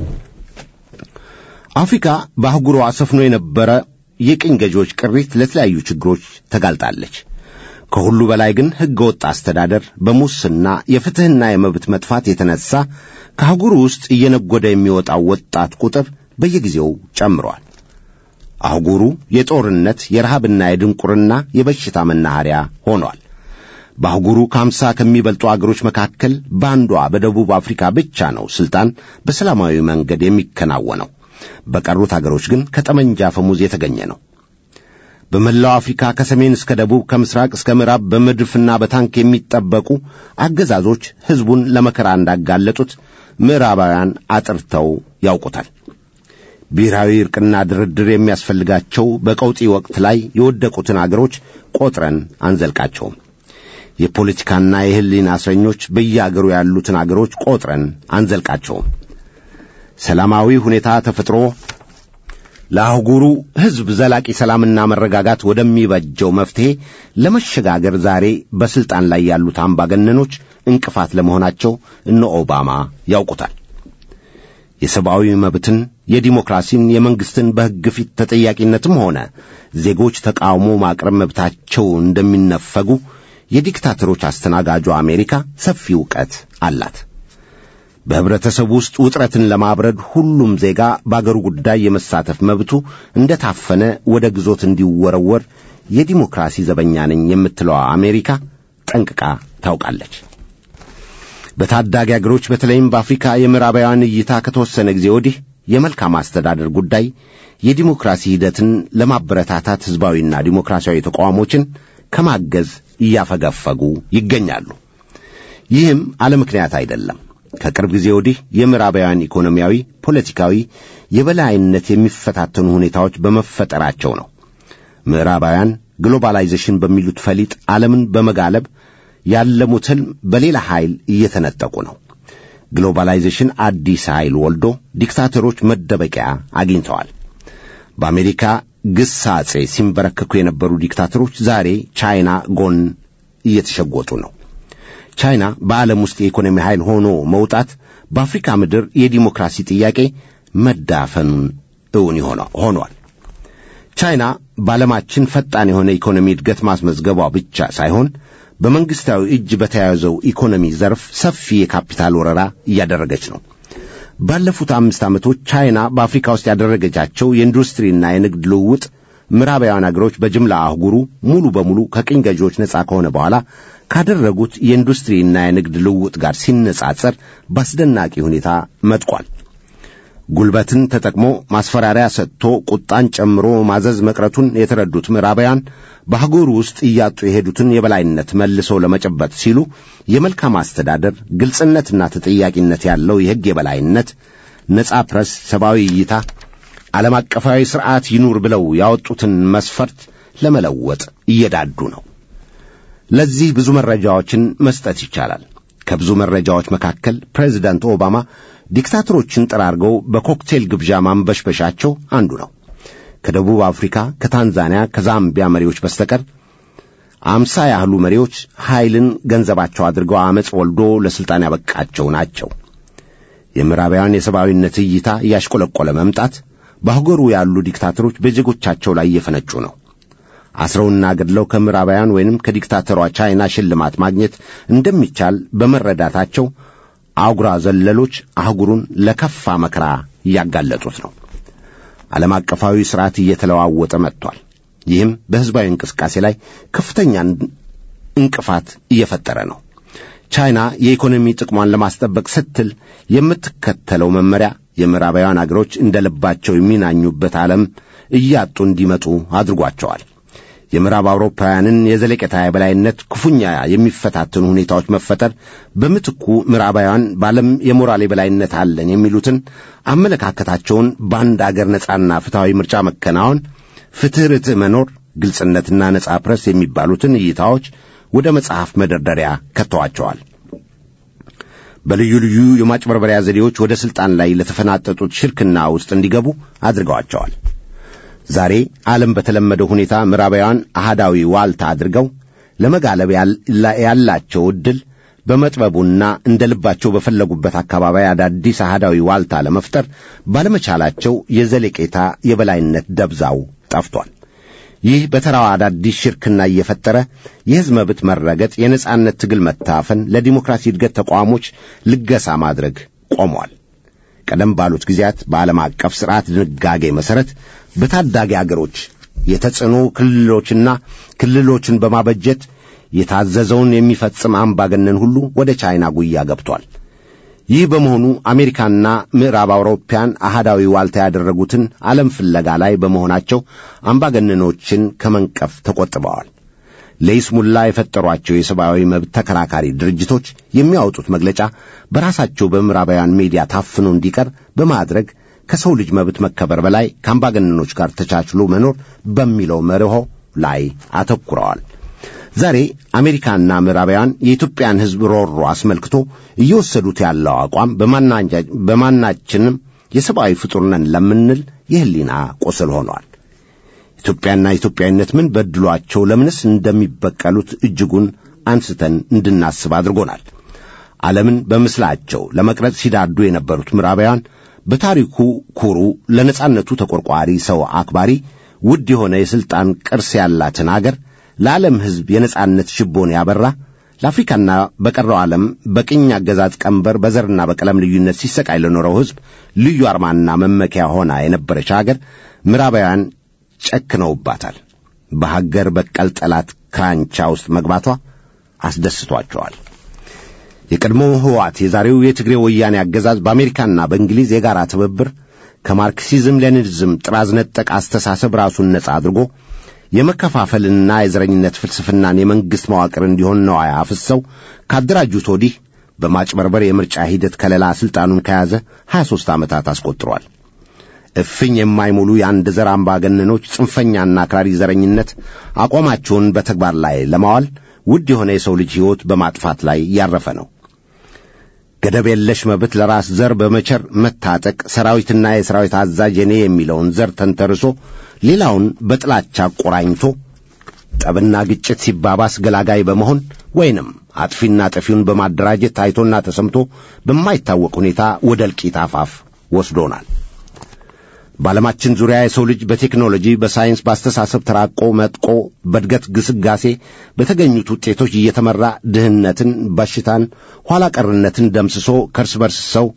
አፍሪካ በአህጉሯ ሰፍኖ የነበረ የቅኝ ገዢዎች ቅሪት ለተለያዩ ችግሮች ተጋልጣለች። ከሁሉ በላይ ግን ሕገወጥ አስተዳደር፣ በሙስና የፍትህና የመብት መጥፋት የተነሳ ከአህጉሩ ውስጥ እየነጎደ የሚወጣው ወጣት ቁጥር በየጊዜው ጨምሯል። አህጉሩ የጦርነት የረሃብና የድንቁርና የበሽታ መናኸሪያ ሆኗል። በአህጉሩ ከአምሳ ከሚበልጡ አገሮች መካከል በአንዷ በደቡብ አፍሪካ ብቻ ነው ስልጣን በሰላማዊ መንገድ የሚከናወነው። በቀሩት አገሮች ግን ከጠመንጃ ፈሙዝ የተገኘ ነው። በመላው አፍሪካ ከሰሜን እስከ ደቡብ ከምስራቅ እስከ ምዕራብ በመድፍና በታንክ የሚጠበቁ አገዛዞች ሕዝቡን ለመከራ እንዳጋለጡት ምዕራባውያን አጥርተው ያውቁታል። ብሔራዊ እርቅና ድርድር የሚያስፈልጋቸው በቀውጢ ወቅት ላይ የወደቁትን አገሮች ቆጥረን አንዘልቃቸውም። የፖለቲካና የሕሊና እስረኞች በየአገሩ ያሉትን አገሮች ቆጥረን አንዘልቃቸውም። ሰላማዊ ሁኔታ ተፈጥሮ ለአህጉሩ ሕዝብ ዘላቂ ሰላምና መረጋጋት ወደሚበጀው መፍትሄ ለመሸጋገር ዛሬ በስልጣን ላይ ያሉት አምባገነኖች እንቅፋት ለመሆናቸው እነ ኦባማ ያውቁታል። የሰብአዊ መብትን፣ የዲሞክራሲን፣ የመንግስትን በሕግ ፊት ተጠያቂነትም ሆነ ዜጎች ተቃውሞ ማቅረብ መብታቸው እንደሚነፈጉ የዲክታተሮች አስተናጋጇ አሜሪካ ሰፊ ዕውቀት አላት። በህብረተሰቡ ውስጥ ውጥረትን ለማብረድ ሁሉም ዜጋ በአገሩ ጉዳይ የመሳተፍ መብቱ እንደታፈነ ወደ ግዞት እንዲወረወር የዲሞክራሲ ዘበኛ ነኝ የምትለው አሜሪካ ጠንቅቃ ታውቃለች። በታዳጊ አገሮች በተለይም በአፍሪካ የምዕራባውያን እይታ ከተወሰነ ጊዜ ወዲህ የመልካም አስተዳደር ጉዳይ የዲሞክራሲ ሂደትን ለማበረታታት ህዝባዊና ዲሞክራሲያዊ ተቋሞችን ከማገዝ እያፈገፈጉ ይገኛሉ። ይህም አለ ምክንያት አይደለም። ከቅርብ ጊዜ ወዲህ የምዕራባውያን ኢኮኖሚያዊ፣ ፖለቲካዊ የበላይነት የሚፈታተኑ ሁኔታዎች በመፈጠራቸው ነው። ምዕራባውያን ግሎባላይዜሽን በሚሉት ፈሊጥ ዓለምን በመጋለብ ያለሙት ህልም በሌላ ኃይል እየተነጠቁ ነው። ግሎባላይዜሽን አዲስ ኃይል ወልዶ ዲክታተሮች መደበቂያ አግኝተዋል። በአሜሪካ ግሳጼ ሲንበረከኩ የነበሩ ዲክታተሮች ዛሬ ቻይና ጎን እየተሸጎጡ ነው። ቻይና በዓለም ውስጥ የኢኮኖሚ ኃይል ሆኖ መውጣት በአፍሪካ ምድር የዲሞክራሲ ጥያቄ መዳፈኑን እውን ሆኗል። ቻይና በዓለማችን ፈጣን የሆነ ኢኮኖሚ እድገት ማስመዝገቧ ብቻ ሳይሆን በመንግስታዊ እጅ በተያያዘው ኢኮኖሚ ዘርፍ ሰፊ የካፒታል ወረራ እያደረገች ነው። ባለፉት አምስት ዓመቶች ቻይና በአፍሪካ ውስጥ ያደረገቻቸው የኢንዱስትሪና የንግድ ልውውጥ ምዕራባውያን አገሮች በጅምላ አህጉሩ ሙሉ በሙሉ ከቅኝ ገዢዎች ነጻ ከሆነ በኋላ ካደረጉት የኢንዱስትሪና የንግድ ልውውጥ ጋር ሲነጻጸር በአስደናቂ ሁኔታ መጥቋል። ጉልበትን ተጠቅሞ ማስፈራሪያ ሰጥቶ ቁጣን ጨምሮ ማዘዝ መቅረቱን የተረዱት ምዕራባውያን በአህጉሩ ውስጥ እያጡ የሄዱትን የበላይነት መልሰው ለመጨበጥ ሲሉ የመልካም አስተዳደር፣ ግልጽነትና ተጠያቂነት ያለው የሕግ የበላይነት፣ ነጻ ፕሬስ፣ ሰብአዊ እይታ፣ ዓለም አቀፋዊ ሥርዓት ይኑር ብለው ያወጡትን መስፈርት ለመለወጥ እየዳዱ ነው። ለዚህ ብዙ መረጃዎችን መስጠት ይቻላል። ከብዙ መረጃዎች መካከል ፕሬዝዳንት ኦባማ ዲክታተሮችን ጠራርገው በኮክቴል ግብዣ ማንበሽበሻቸው አንዱ ነው። ከደቡብ አፍሪካ፣ ከታንዛኒያ፣ ከዛምቢያ መሪዎች በስተቀር አምሳ ያህሉ መሪዎች ኃይልን ገንዘባቸው አድርገው አመጽ ወልዶ ለስልጣን ያበቃቸው ናቸው። የምዕራባውያን የሰብአዊነት እይታ እያሽቆለቆለ መምጣት በአህጉሩ ያሉ ዲክታተሮች በዜጎቻቸው ላይ እየፈነጩ ነው። አስረውና ገድለው ከምዕራባውያን ወይንም ከዲክታተሯ ቻይና ሽልማት ማግኘት እንደሚቻል በመረዳታቸው አጉራ ዘለሎች አህጉሩን ለከፋ መከራ እያጋለጡት ነው። ዓለም አቀፋዊ ሥርዓት እየተለዋወጠ መጥቷል። ይህም በሕዝባዊ እንቅስቃሴ ላይ ከፍተኛ እንቅፋት እየፈጠረ ነው። ቻይና የኢኮኖሚ ጥቅሟን ለማስጠበቅ ስትል የምትከተለው መመሪያ የምዕራባውያን አገሮች እንደልባቸው የሚናኙበት ዓለም እያጡ እንዲመጡ አድርጓቸዋል። የምዕራብ አውሮፓውያንን የዘለቄታ የበላይነት ክፉኛ የሚፈታተኑ ሁኔታዎች መፈጠር በምትኩ ምዕራባውያን በዓለም የሞራል የበላይነት አለን የሚሉትን አመለካከታቸውን በአንድ አገር ነጻና ፍትሐዊ ምርጫ መከናወን፣ ፍትሕ ርትዕ መኖር፣ ግልጽነትና ነጻ ፕሬስ የሚባሉትን እይታዎች ወደ መጽሐፍ መደርደሪያ ከተዋቸዋል። በልዩ ልዩ የማጭበርበሪያ ዘዴዎች ወደ ሥልጣን ላይ ለተፈናጠጡት ሽርክና ውስጥ እንዲገቡ አድርገዋቸዋል። ዛሬ ዓለም በተለመደው ሁኔታ ምዕራባውያን አሃዳዊ ዋልታ አድርገው ለመጋለብ ያላቸው ዕድል በመጥበቡና እንደ ልባቸው በፈለጉበት አካባቢ አዳዲስ አሃዳዊ ዋልታ ለመፍጠር ባለመቻላቸው የዘለቄታ የበላይነት ደብዛው ጠፍቷል። ይህ በተራው አዳዲስ ሽርክና እየፈጠረ የሕዝብ መብት መረገጥ፣ የነጻነት ትግል መታፈን፣ ለዲሞክራሲ እድገት ተቋሞች ልገሳ ማድረግ ቆሟል። ቀደም ባሉት ጊዜያት በዓለም አቀፍ ሥርዓት ድንጋጌ መሠረት በታዳጊ አገሮች የተጽዕኖ ክልሎችና ክልሎችን በማበጀት የታዘዘውን የሚፈጽም አምባገነን ሁሉ ወደ ቻይና ጉያ ገብቷል። ይህ በመሆኑ አሜሪካና ምዕራብ አውሮፓውያን አሃዳዊ ዋልታ ያደረጉትን ዓለም ፍለጋ ላይ በመሆናቸው አምባገነኖችን ከመንቀፍ ተቆጥበዋል። ለይስሙላ የፈጠሯቸው የሰብአዊ መብት ተከራካሪ ድርጅቶች የሚያወጡት መግለጫ በራሳቸው በምዕራባውያን ሚዲያ ታፍኖ እንዲቀር በማድረግ ከሰው ልጅ መብት መከበር በላይ ከአምባገነኖች ጋር ተቻችሎ መኖር በሚለው መርሆ ላይ አተኩረዋል። ዛሬ አሜሪካና ምዕራባውያን የኢትዮጵያን ሕዝብ ሮሮ አስመልክቶ እየወሰዱት ያለው አቋም በማናችንም የሰብአዊ ፍጡር ነን ለምንል የህሊና ቁስል ሆኗል። ኢትዮጵያና ኢትዮጵያዊነት ምን በድሏቸው ለምንስ እንደሚበቀሉት እጅጉን አንስተን እንድናስብ አድርጎናል። ዓለምን በምስላቸው ለመቅረጽ ሲዳዱ የነበሩት ምዕራባውያን በታሪኩ ኩሩ፣ ለነጻነቱ ተቆርቋሪ፣ ሰው አክባሪ፣ ውድ የሆነ የሥልጣን ቅርስ ያላትን አገር ለዓለም ሕዝብ የነጻነት ሽቦን ያበራ፣ ለአፍሪካና በቀረው ዓለም በቅኝ አገዛዝ ቀንበር በዘርና በቀለም ልዩነት ሲሰቃይ ለኖረው ሕዝብ ልዩ አርማና መመኪያ ሆና የነበረች አገር ምዕራባውያን ጨክነውባታል። በሀገር በቀል ጠላት ክራንቻ ውስጥ መግባቷ አስደስቷቸዋል። የቀድሞ ህወሓት የዛሬው የትግሬ ወያኔ አገዛዝ በአሜሪካና በእንግሊዝ የጋራ ትብብር ከማርክሲዝም ሌኒኒዝም ጥራዝ ነጠቅ አስተሳሰብ ራሱን ነጻ አድርጎ የመከፋፈልና የዘረኝነት ፍልስፍናን የመንግሥት መዋቅር እንዲሆን ነው አፍሰው ካደራጁት ወዲህ በማጭበርበር የምርጫ ሂደት ከለላ ሥልጣኑን ከያዘ ሀያ ሦስት ዓመታት አስቆጥሯል። እፍኝ የማይሞሉ የአንድ ዘር አምባገነኖች ጽንፈኛና አክራሪ ዘረኝነት አቋማቸውን በተግባር ላይ ለማዋል ውድ የሆነ የሰው ልጅ ሕይወት በማጥፋት ላይ ያረፈ ነው። ገደብ የለሽ መብት ለራስ ዘር በመቸር መታጠቅ፣ ሰራዊትና የሰራዊት አዛዥ የኔ የሚለውን ዘር ተንተርሶ ሌላውን በጥላቻ ቆራኝቶ ጠብና ግጭት ሲባባስ ገላጋይ በመሆን ወይንም አጥፊና ጠፊውን በማደራጀት ታይቶና ተሰምቶ በማይታወቅ ሁኔታ ወደ እልቂት አፋፍ ወስዶናል። በዓለማችን ዙሪያ የሰው ልጅ በቴክኖሎጂ፣ በሳይንስ፣ በአስተሳሰብ ተራቆ መጥቆ በእድገት ግስጋሴ በተገኙት ውጤቶች እየተመራ ድህነትን፣ በሽታን፣ ኋላ ቀርነትን ደምስሶ ከእርስ በርስ ሰው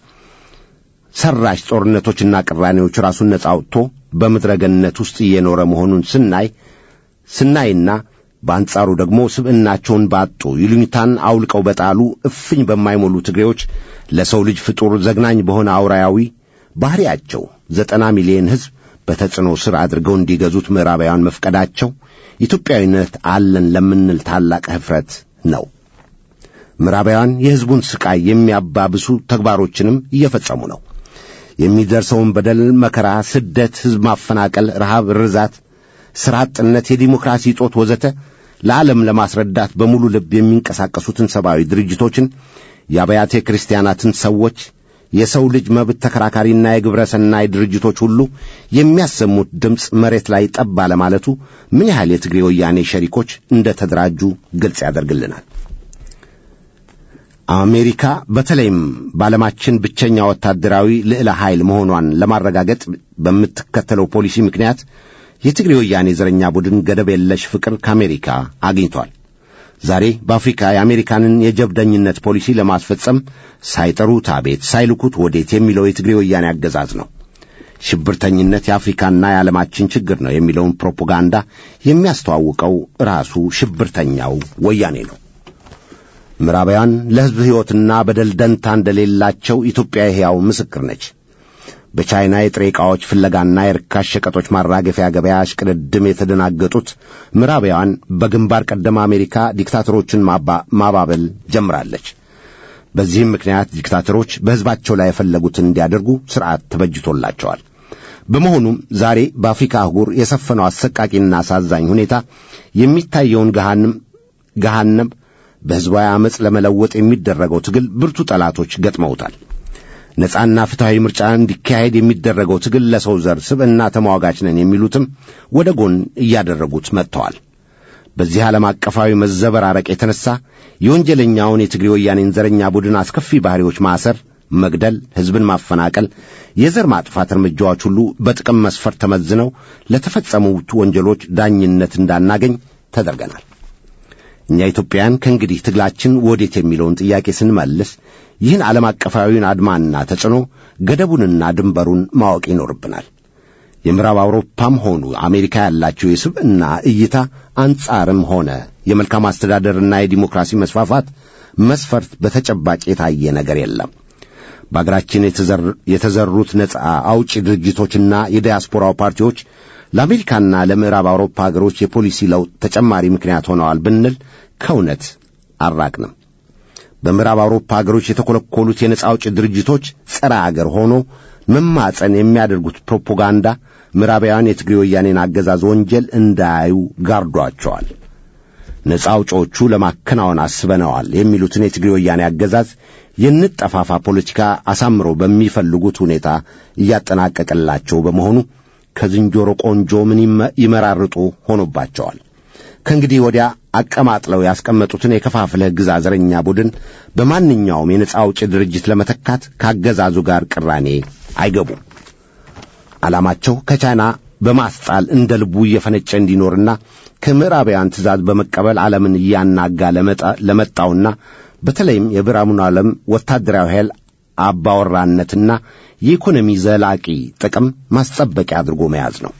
ሰራሽ ጦርነቶችና ቅራኔዎች ራሱን ነጻ አውጥቶ በምድረ ገነት ውስጥ እየኖረ መሆኑን ስናይ ስናይና በአንጻሩ ደግሞ ስብዕናቸውን ባጡ ይሉኝታን አውልቀው በጣሉ እፍኝ በማይሞሉ ትግሬዎች ለሰው ልጅ ፍጡር ዘግናኝ በሆነ አውራያዊ ባህሪያቸው ዘጠና ሚሊዮን ሕዝብ በተጽዕኖ ሥር አድርገው እንዲገዙት ምዕራባውያን መፍቀዳቸው ኢትዮጵያዊነት አለን ለምንል ታላቅ ኅፍረት ነው። ምዕራባውያን የሕዝቡን ስቃይ የሚያባብሱ ተግባሮችንም እየፈጸሙ ነው። የሚደርሰውን በደል፣ መከራ፣ ስደት፣ ሕዝብ ማፈናቀል፣ ረሃብ፣ ርዛት፣ ሥራ አጥነት፣ የዲሞክራሲ እጦት ወዘተ ለዓለም ለማስረዳት በሙሉ ልብ የሚንቀሳቀሱትን ሰብአዊ ድርጅቶችን፣ የአብያተ ክርስቲያናትን ሰዎች፣ የሰው ልጅ መብት ተከራካሪና የግብረ ሰናይ ድርጅቶች ሁሉ የሚያሰሙት ድምፅ መሬት ላይ ጠብ ለማለቱ ምን ያህል የትግሬ ወያኔ ሸሪኮች እንደ ተደራጁ ግልጽ ያደርግልናል። አሜሪካ በተለይም በዓለማችን ብቸኛ ወታደራዊ ልዕለ ኃይል መሆኗን ለማረጋገጥ በምትከተለው ፖሊሲ ምክንያት የትግሬ ወያኔ ዘረኛ ቡድን ገደብ የለሽ ፍቅር ከአሜሪካ አግኝቷል። ዛሬ በአፍሪካ የአሜሪካንን የጀብደኝነት ፖሊሲ ለማስፈጸም ሳይጠሩት አቤት ሳይልኩት ወዴት የሚለው የትግሬ ወያኔ አገዛዝ ነው። ሽብርተኝነት የአፍሪካና የዓለማችን ችግር ነው የሚለውን ፕሮፓጋንዳ የሚያስተዋውቀው ራሱ ሽብርተኛው ወያኔ ነው። ምዕራባውያን ለሕዝብ ሕይወትና በደል ደንታ እንደሌላቸው ኢትዮጵያ ሕያው ምስክር ነች። በቻይና የጥሬ ዕቃዎች ፍለጋና የርካሽ ሸቀጦች ማራገፊያ ገበያ እሽቅድድም የተደናገጡት ምዕራባውያን በግንባር ቀደም አሜሪካ ዲክታተሮችን ማባበል ጀምራለች። በዚህም ምክንያት ዲክታተሮች በሕዝባቸው ላይ የፈለጉትን እንዲያደርጉ ሥርዓት ተበጅቶላቸዋል። በመሆኑም ዛሬ በአፍሪካ አህጉር የሰፈነው አሰቃቂና አሳዛኝ ሁኔታ የሚታየውን ገሃንም ገሃነም በሕዝባዊ ዓመፅ ለመለወጥ የሚደረገው ትግል ብርቱ ጠላቶች ገጥመውታል። ነጻና ፍትሐዊ ምርጫ እንዲካሄድ የሚደረገው ትግል ለሰው ዘር ስብዕና ተሟጋች ነን የሚሉትም ወደ ጎን እያደረጉት መጥተዋል። በዚህ ዓለም አቀፋዊ መዘበራረቅ የተነሳ የወንጀለኛውን የትግሬ ወያኔን ዘረኛ ቡድን አስከፊ ባህሪዎች ማሰር፣ መግደል፣ ሕዝብን ማፈናቀል፣ የዘር ማጥፋት እርምጃዎች ሁሉ በጥቅም መስፈርት ተመዝነው ለተፈጸሙት ወንጀሎች ዳኝነት እንዳናገኝ ተደርገናል። እኛ ኢትዮጵያውያን ከእንግዲህ ትግላችን ወዴት የሚለውን ጥያቄ ስንመልስ ይህን ዓለም አቀፋዊውን አድማና ተጽዕኖ ገደቡንና ድንበሩን ማወቅ ይኖርብናል። የምዕራብ አውሮፓም ሆኑ አሜሪካ ያላቸው የስብዕና እይታ አንጻርም ሆነ የመልካም አስተዳደርና የዲሞክራሲ መስፋፋት መስፈርት በተጨባጭ የታየ ነገር የለም። በአገራችን የተዘሩት ነጻ አውጪ ድርጅቶችና የዲያስፖራው ፓርቲዎች ለአሜሪካና ለምዕራብ አውሮፓ ሀገሮች የፖሊሲ ለውጥ ተጨማሪ ምክንያት ሆነዋል ብንል ከእውነት አራቅንም። በምዕራብ አውሮፓ ሀገሮች የተኮለኮሉት የነጻ አውጪ ድርጅቶች ጸረ አገር ሆኖ መማጸን የሚያደርጉት ፕሮፓጋንዳ ምዕራባውያን የትግሬ ወያኔን አገዛዝ ወንጀል እንዳያዩ ጋርዷቸዋል። ነፃ አውጪዎቹ ለማከናወን አስበነዋል የሚሉትን የትግሬ ወያኔ አገዛዝ የንጠፋፋ ፖለቲካ አሳምሮ በሚፈልጉት ሁኔታ እያጠናቀቀላቸው በመሆኑ ከዝንጀሮ ቆንጆ ምን ይመራርጡ ሆኖባቸዋል። ከእንግዲህ ወዲያ አቀማጥለው ያስቀመጡትን የከፋፍለ ግዛ ዘረኛ ቡድን በማንኛውም የነፃ አውጪ ድርጅት ለመተካት ካገዛዙ ጋር ቅራኔ አይገቡም። ዓላማቸው ከቻይና በማስጣል እንደ ልቡ እየፈነጨ እንዲኖርና ከምዕራባውያን ትእዛዝ በመቀበል ዓለምን እያናጋ ለመጣውና በተለይም የብራሙን ዓለም ወታደራዊ ኃይል አባወራነትና የኢኮኖሚ ዘላቂ ጥቅም ማስጠበቂያ አድርጎ መያዝ ነው።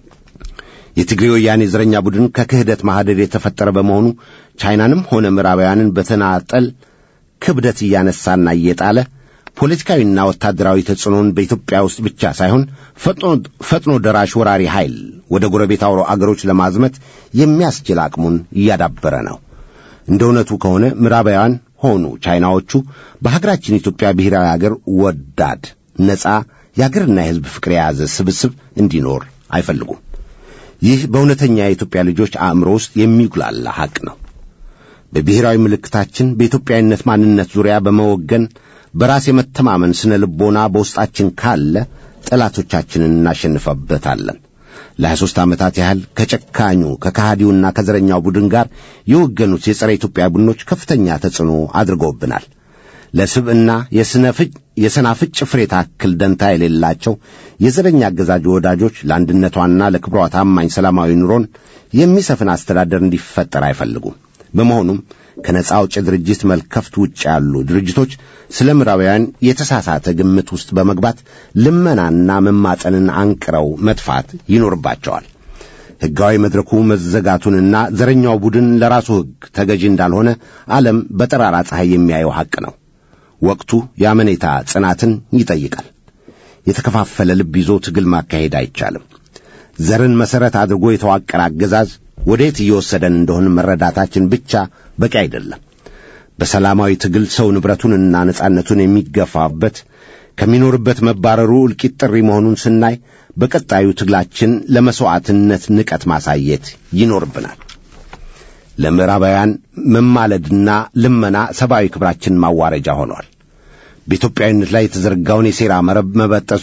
የትግሬ ወያኔ ዘረኛ ቡድን ከክህደት ማህደር የተፈጠረ በመሆኑ ቻይናንም ሆነ ምዕራባውያንን በተናጠል ክብደት እያነሳና እየጣለ ፖለቲካዊና ወታደራዊ ተጽዕኖን በኢትዮጵያ ውስጥ ብቻ ሳይሆን ፈጥኖ ፈጥኖ ደራሽ ወራሪ ኃይል ወደ ጎረቤት አገሮች ለማዝመት የሚያስችል አቅሙን እያዳበረ ነው። እንደ እውነቱ ከሆነ ምዕራባውያን ሆኑ ቻይናዎቹ በሀገራችን ኢትዮጵያ ብሔራዊ ሀገር ወዳድ ነፃ የሀገርና የሕዝብ ፍቅር የያዘ ስብስብ እንዲኖር አይፈልጉም። ይህ በእውነተኛ የኢትዮጵያ ልጆች አእምሮ ውስጥ የሚጉላላ ሐቅ ነው። በብሔራዊ ምልክታችን በኢትዮጵያዊነት ማንነት ዙሪያ በመወገን በራስ የመተማመን ስነ ልቦና በውስጣችን ካለ ጠላቶቻችንን እናሸንፈበታለን። ለሀያ ሦስት ዓመታት ያህል ከጨካኙ ከካሃዲውና ከዘረኛው ቡድን ጋር የወገኑት የጸረ ኢትዮጵያ ቡድኖች ከፍተኛ ተጽዕኖ አድርገውብናል። ለስብዕና የስነፍጭ የሰናፍጭ ፍሬ ታክል ደንታ የሌላቸው የዘረኛ አገዛጅ ወዳጆች ለአንድነቷና ለክብሯ ታማኝ ሰላማዊ ኑሮን የሚሰፍን አስተዳደር እንዲፈጠር አይፈልጉም። በመሆኑም ከነፃ አውጪ ድርጅት መልከፍት ውጭ ያሉ ድርጅቶች ስለ ምዕራባውያን የተሳሳተ ግምት ውስጥ በመግባት ልመናና መማጸንን አንቅረው መጥፋት ይኖርባቸዋል። ሕጋዊ መድረኩ መዘጋቱንና ዘረኛው ቡድን ለራሱ ሕግ ተገዢ እንዳልሆነ ዓለም በጠራራ ፀሐይ የሚያየው ሐቅ ነው። ወቅቱ የአመኔታ ጽናትን ይጠይቃል። የተከፋፈለ ልብ ይዞ ትግል ማካሄድ አይቻልም። ዘርን መሰረት አድርጎ የተዋቀረ አገዛዝ ወዴት እየወሰደን እንደሆነ መረዳታችን ብቻ በቂ አይደለም። በሰላማዊ ትግል ሰው ንብረቱንና ነጻነቱን የሚገፋበት ከሚኖርበት መባረሩ እልቂት ጥሪ መሆኑን ስናይ በቀጣዩ ትግላችን ለመስዋዕትነት ንቀት ማሳየት ይኖርብናል። ለምዕራባውያን መማለድና ልመና ሰብአዊ ክብራችን ማዋረጃ ሆኗል። በኢትዮጵያዊነት ላይ የተዘረጋውን የሴራ መረብ መበጠሱ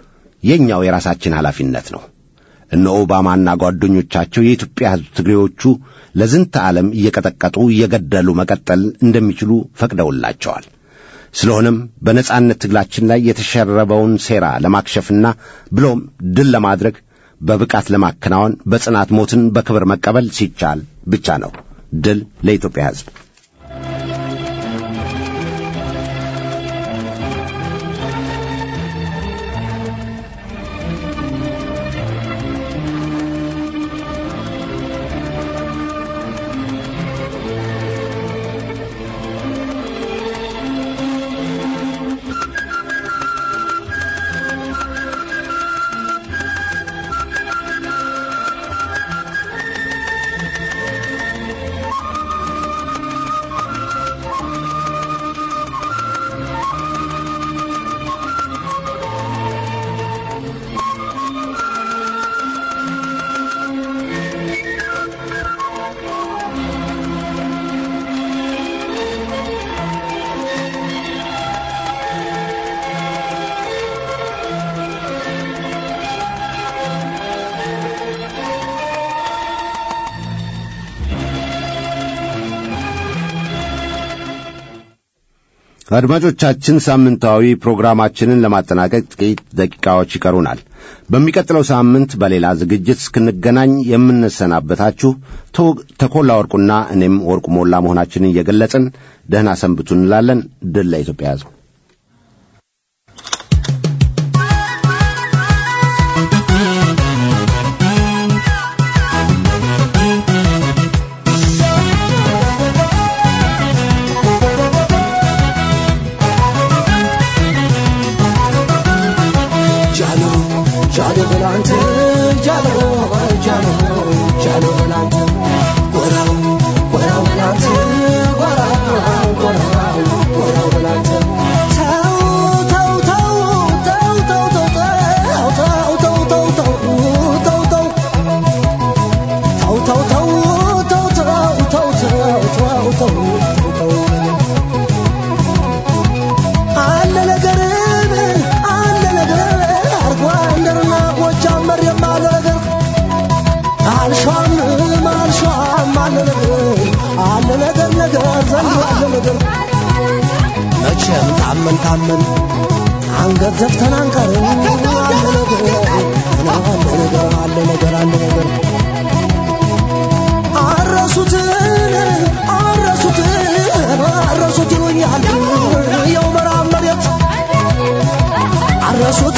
የኛው የራሳችን ኃላፊነት ነው። እነ ኦባማና ጓደኞቻቸው የኢትዮጵያ ሕዝብ ትግሬዎቹ ለዝንተ ዓለም እየቀጠቀጡ እየገደሉ መቀጠል እንደሚችሉ ፈቅደውላቸዋል። ስለሆነም በነጻነት ትግላችን ላይ የተሸረበውን ሴራ ለማክሸፍና ብሎም ድል ለማድረግ በብቃት ለማከናወን በጽናት ሞትን በክብር መቀበል ሲቻል ብቻ ነው ድል ለኢትዮጵያ ሕዝብ። አድማጮቻችን ሳምንታዊ ፕሮግራማችንን ለማጠናቀቅ ጥቂት ደቂቃዎች ይቀሩናል። በሚቀጥለው ሳምንት በሌላ ዝግጅት እስክንገናኝ የምንሰናበታችሁ ተኮላ ወርቁና እኔም ወርቁ ሞላ መሆናችንን እየገለጽን ደህና ሰንብቱ እንላለን። ድል ለኢትዮጵያ ሕዝብ። ተው ተው ተው ተው መቼም ታመን ታመን አንገት ዘፍተን አንቀርም አለ ነገር አለ ነገር አለ ነገር አለ ነገር አረሱት አረሱት አረሱት ይሉኛል ያው መራም መሬት አረሱት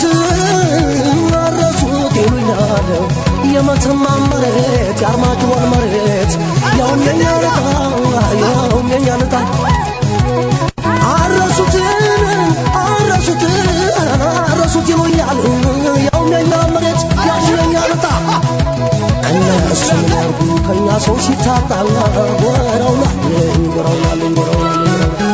አረሱት ይሉኛል የመተማ መሬት የአርማጭሆን መሬት ያው የኛ ልጣ ያው የኛ ልጣ አረሱት አረሱት አረሱት ይሉኛል ያው የኛ መሬት ያው የኛ ልጣ እነሱ ያርጉ ከኛ ሰው ሲታጣ ወራውና ወራውና ወራውና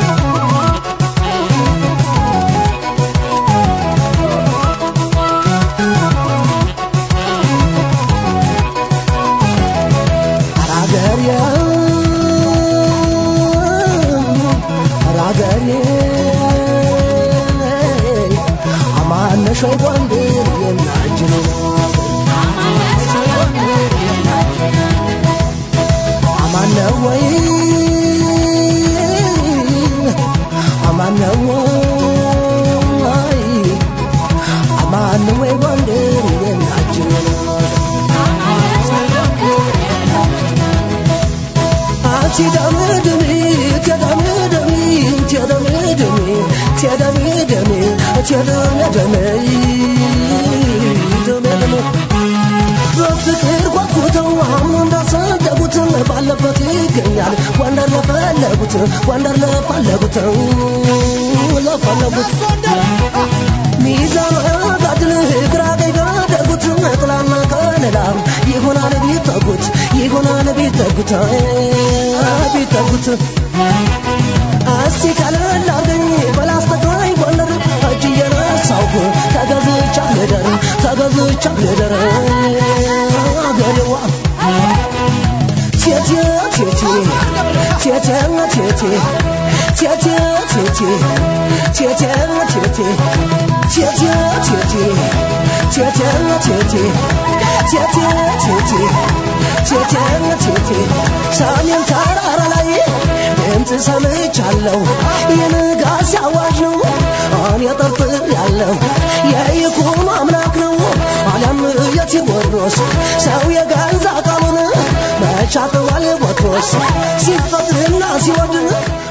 show one day in Nigeria I'm on the way I'm on the way I'm on the way one day in Nigeria Ati damedemi tedamedemi tedamedemi tedamedemi tedamedemi tedamedemi በፍቅር ጓጉተው አሁን እንዳሰደቡት ባለበት ይገኛል ወንደር ለፈለጉት ወንደር ለፈለጉት ለፈለጉት ሚዛን ጋድል ግራ ገደጉት ጥላና ከለላ ይሆናል ቢጠጉት ይሆናል ቢጠጉት ቢጠጉት እስቲ ካላላገኝ በላስተካይ ወንደር እጅ የነሳው ተገዝቻ ለደር ተገዝቻ ለደር አገሬዋ ቴቴ ቴቴ ቴቴ ቴቴ ቴቴ ቴቴ ቴቴ ቴቴ ቴቴ ቴቴ ቴቴ ቴቴ ቴቴ ቴቴ ቴቴ ቴቴ ሰሜን ተራራ ላይ ድምፅ ሰምቻለሁ የንጋት አዋጅ ነው እኔ ጠርጥር ያለው የይኩኖ አምላክ ነው ዓለም የቴዎድሮስ ሰው የገዛ ቃሉን መቻተዋል ቦትሮስ ሲፈጥርና ሲወድ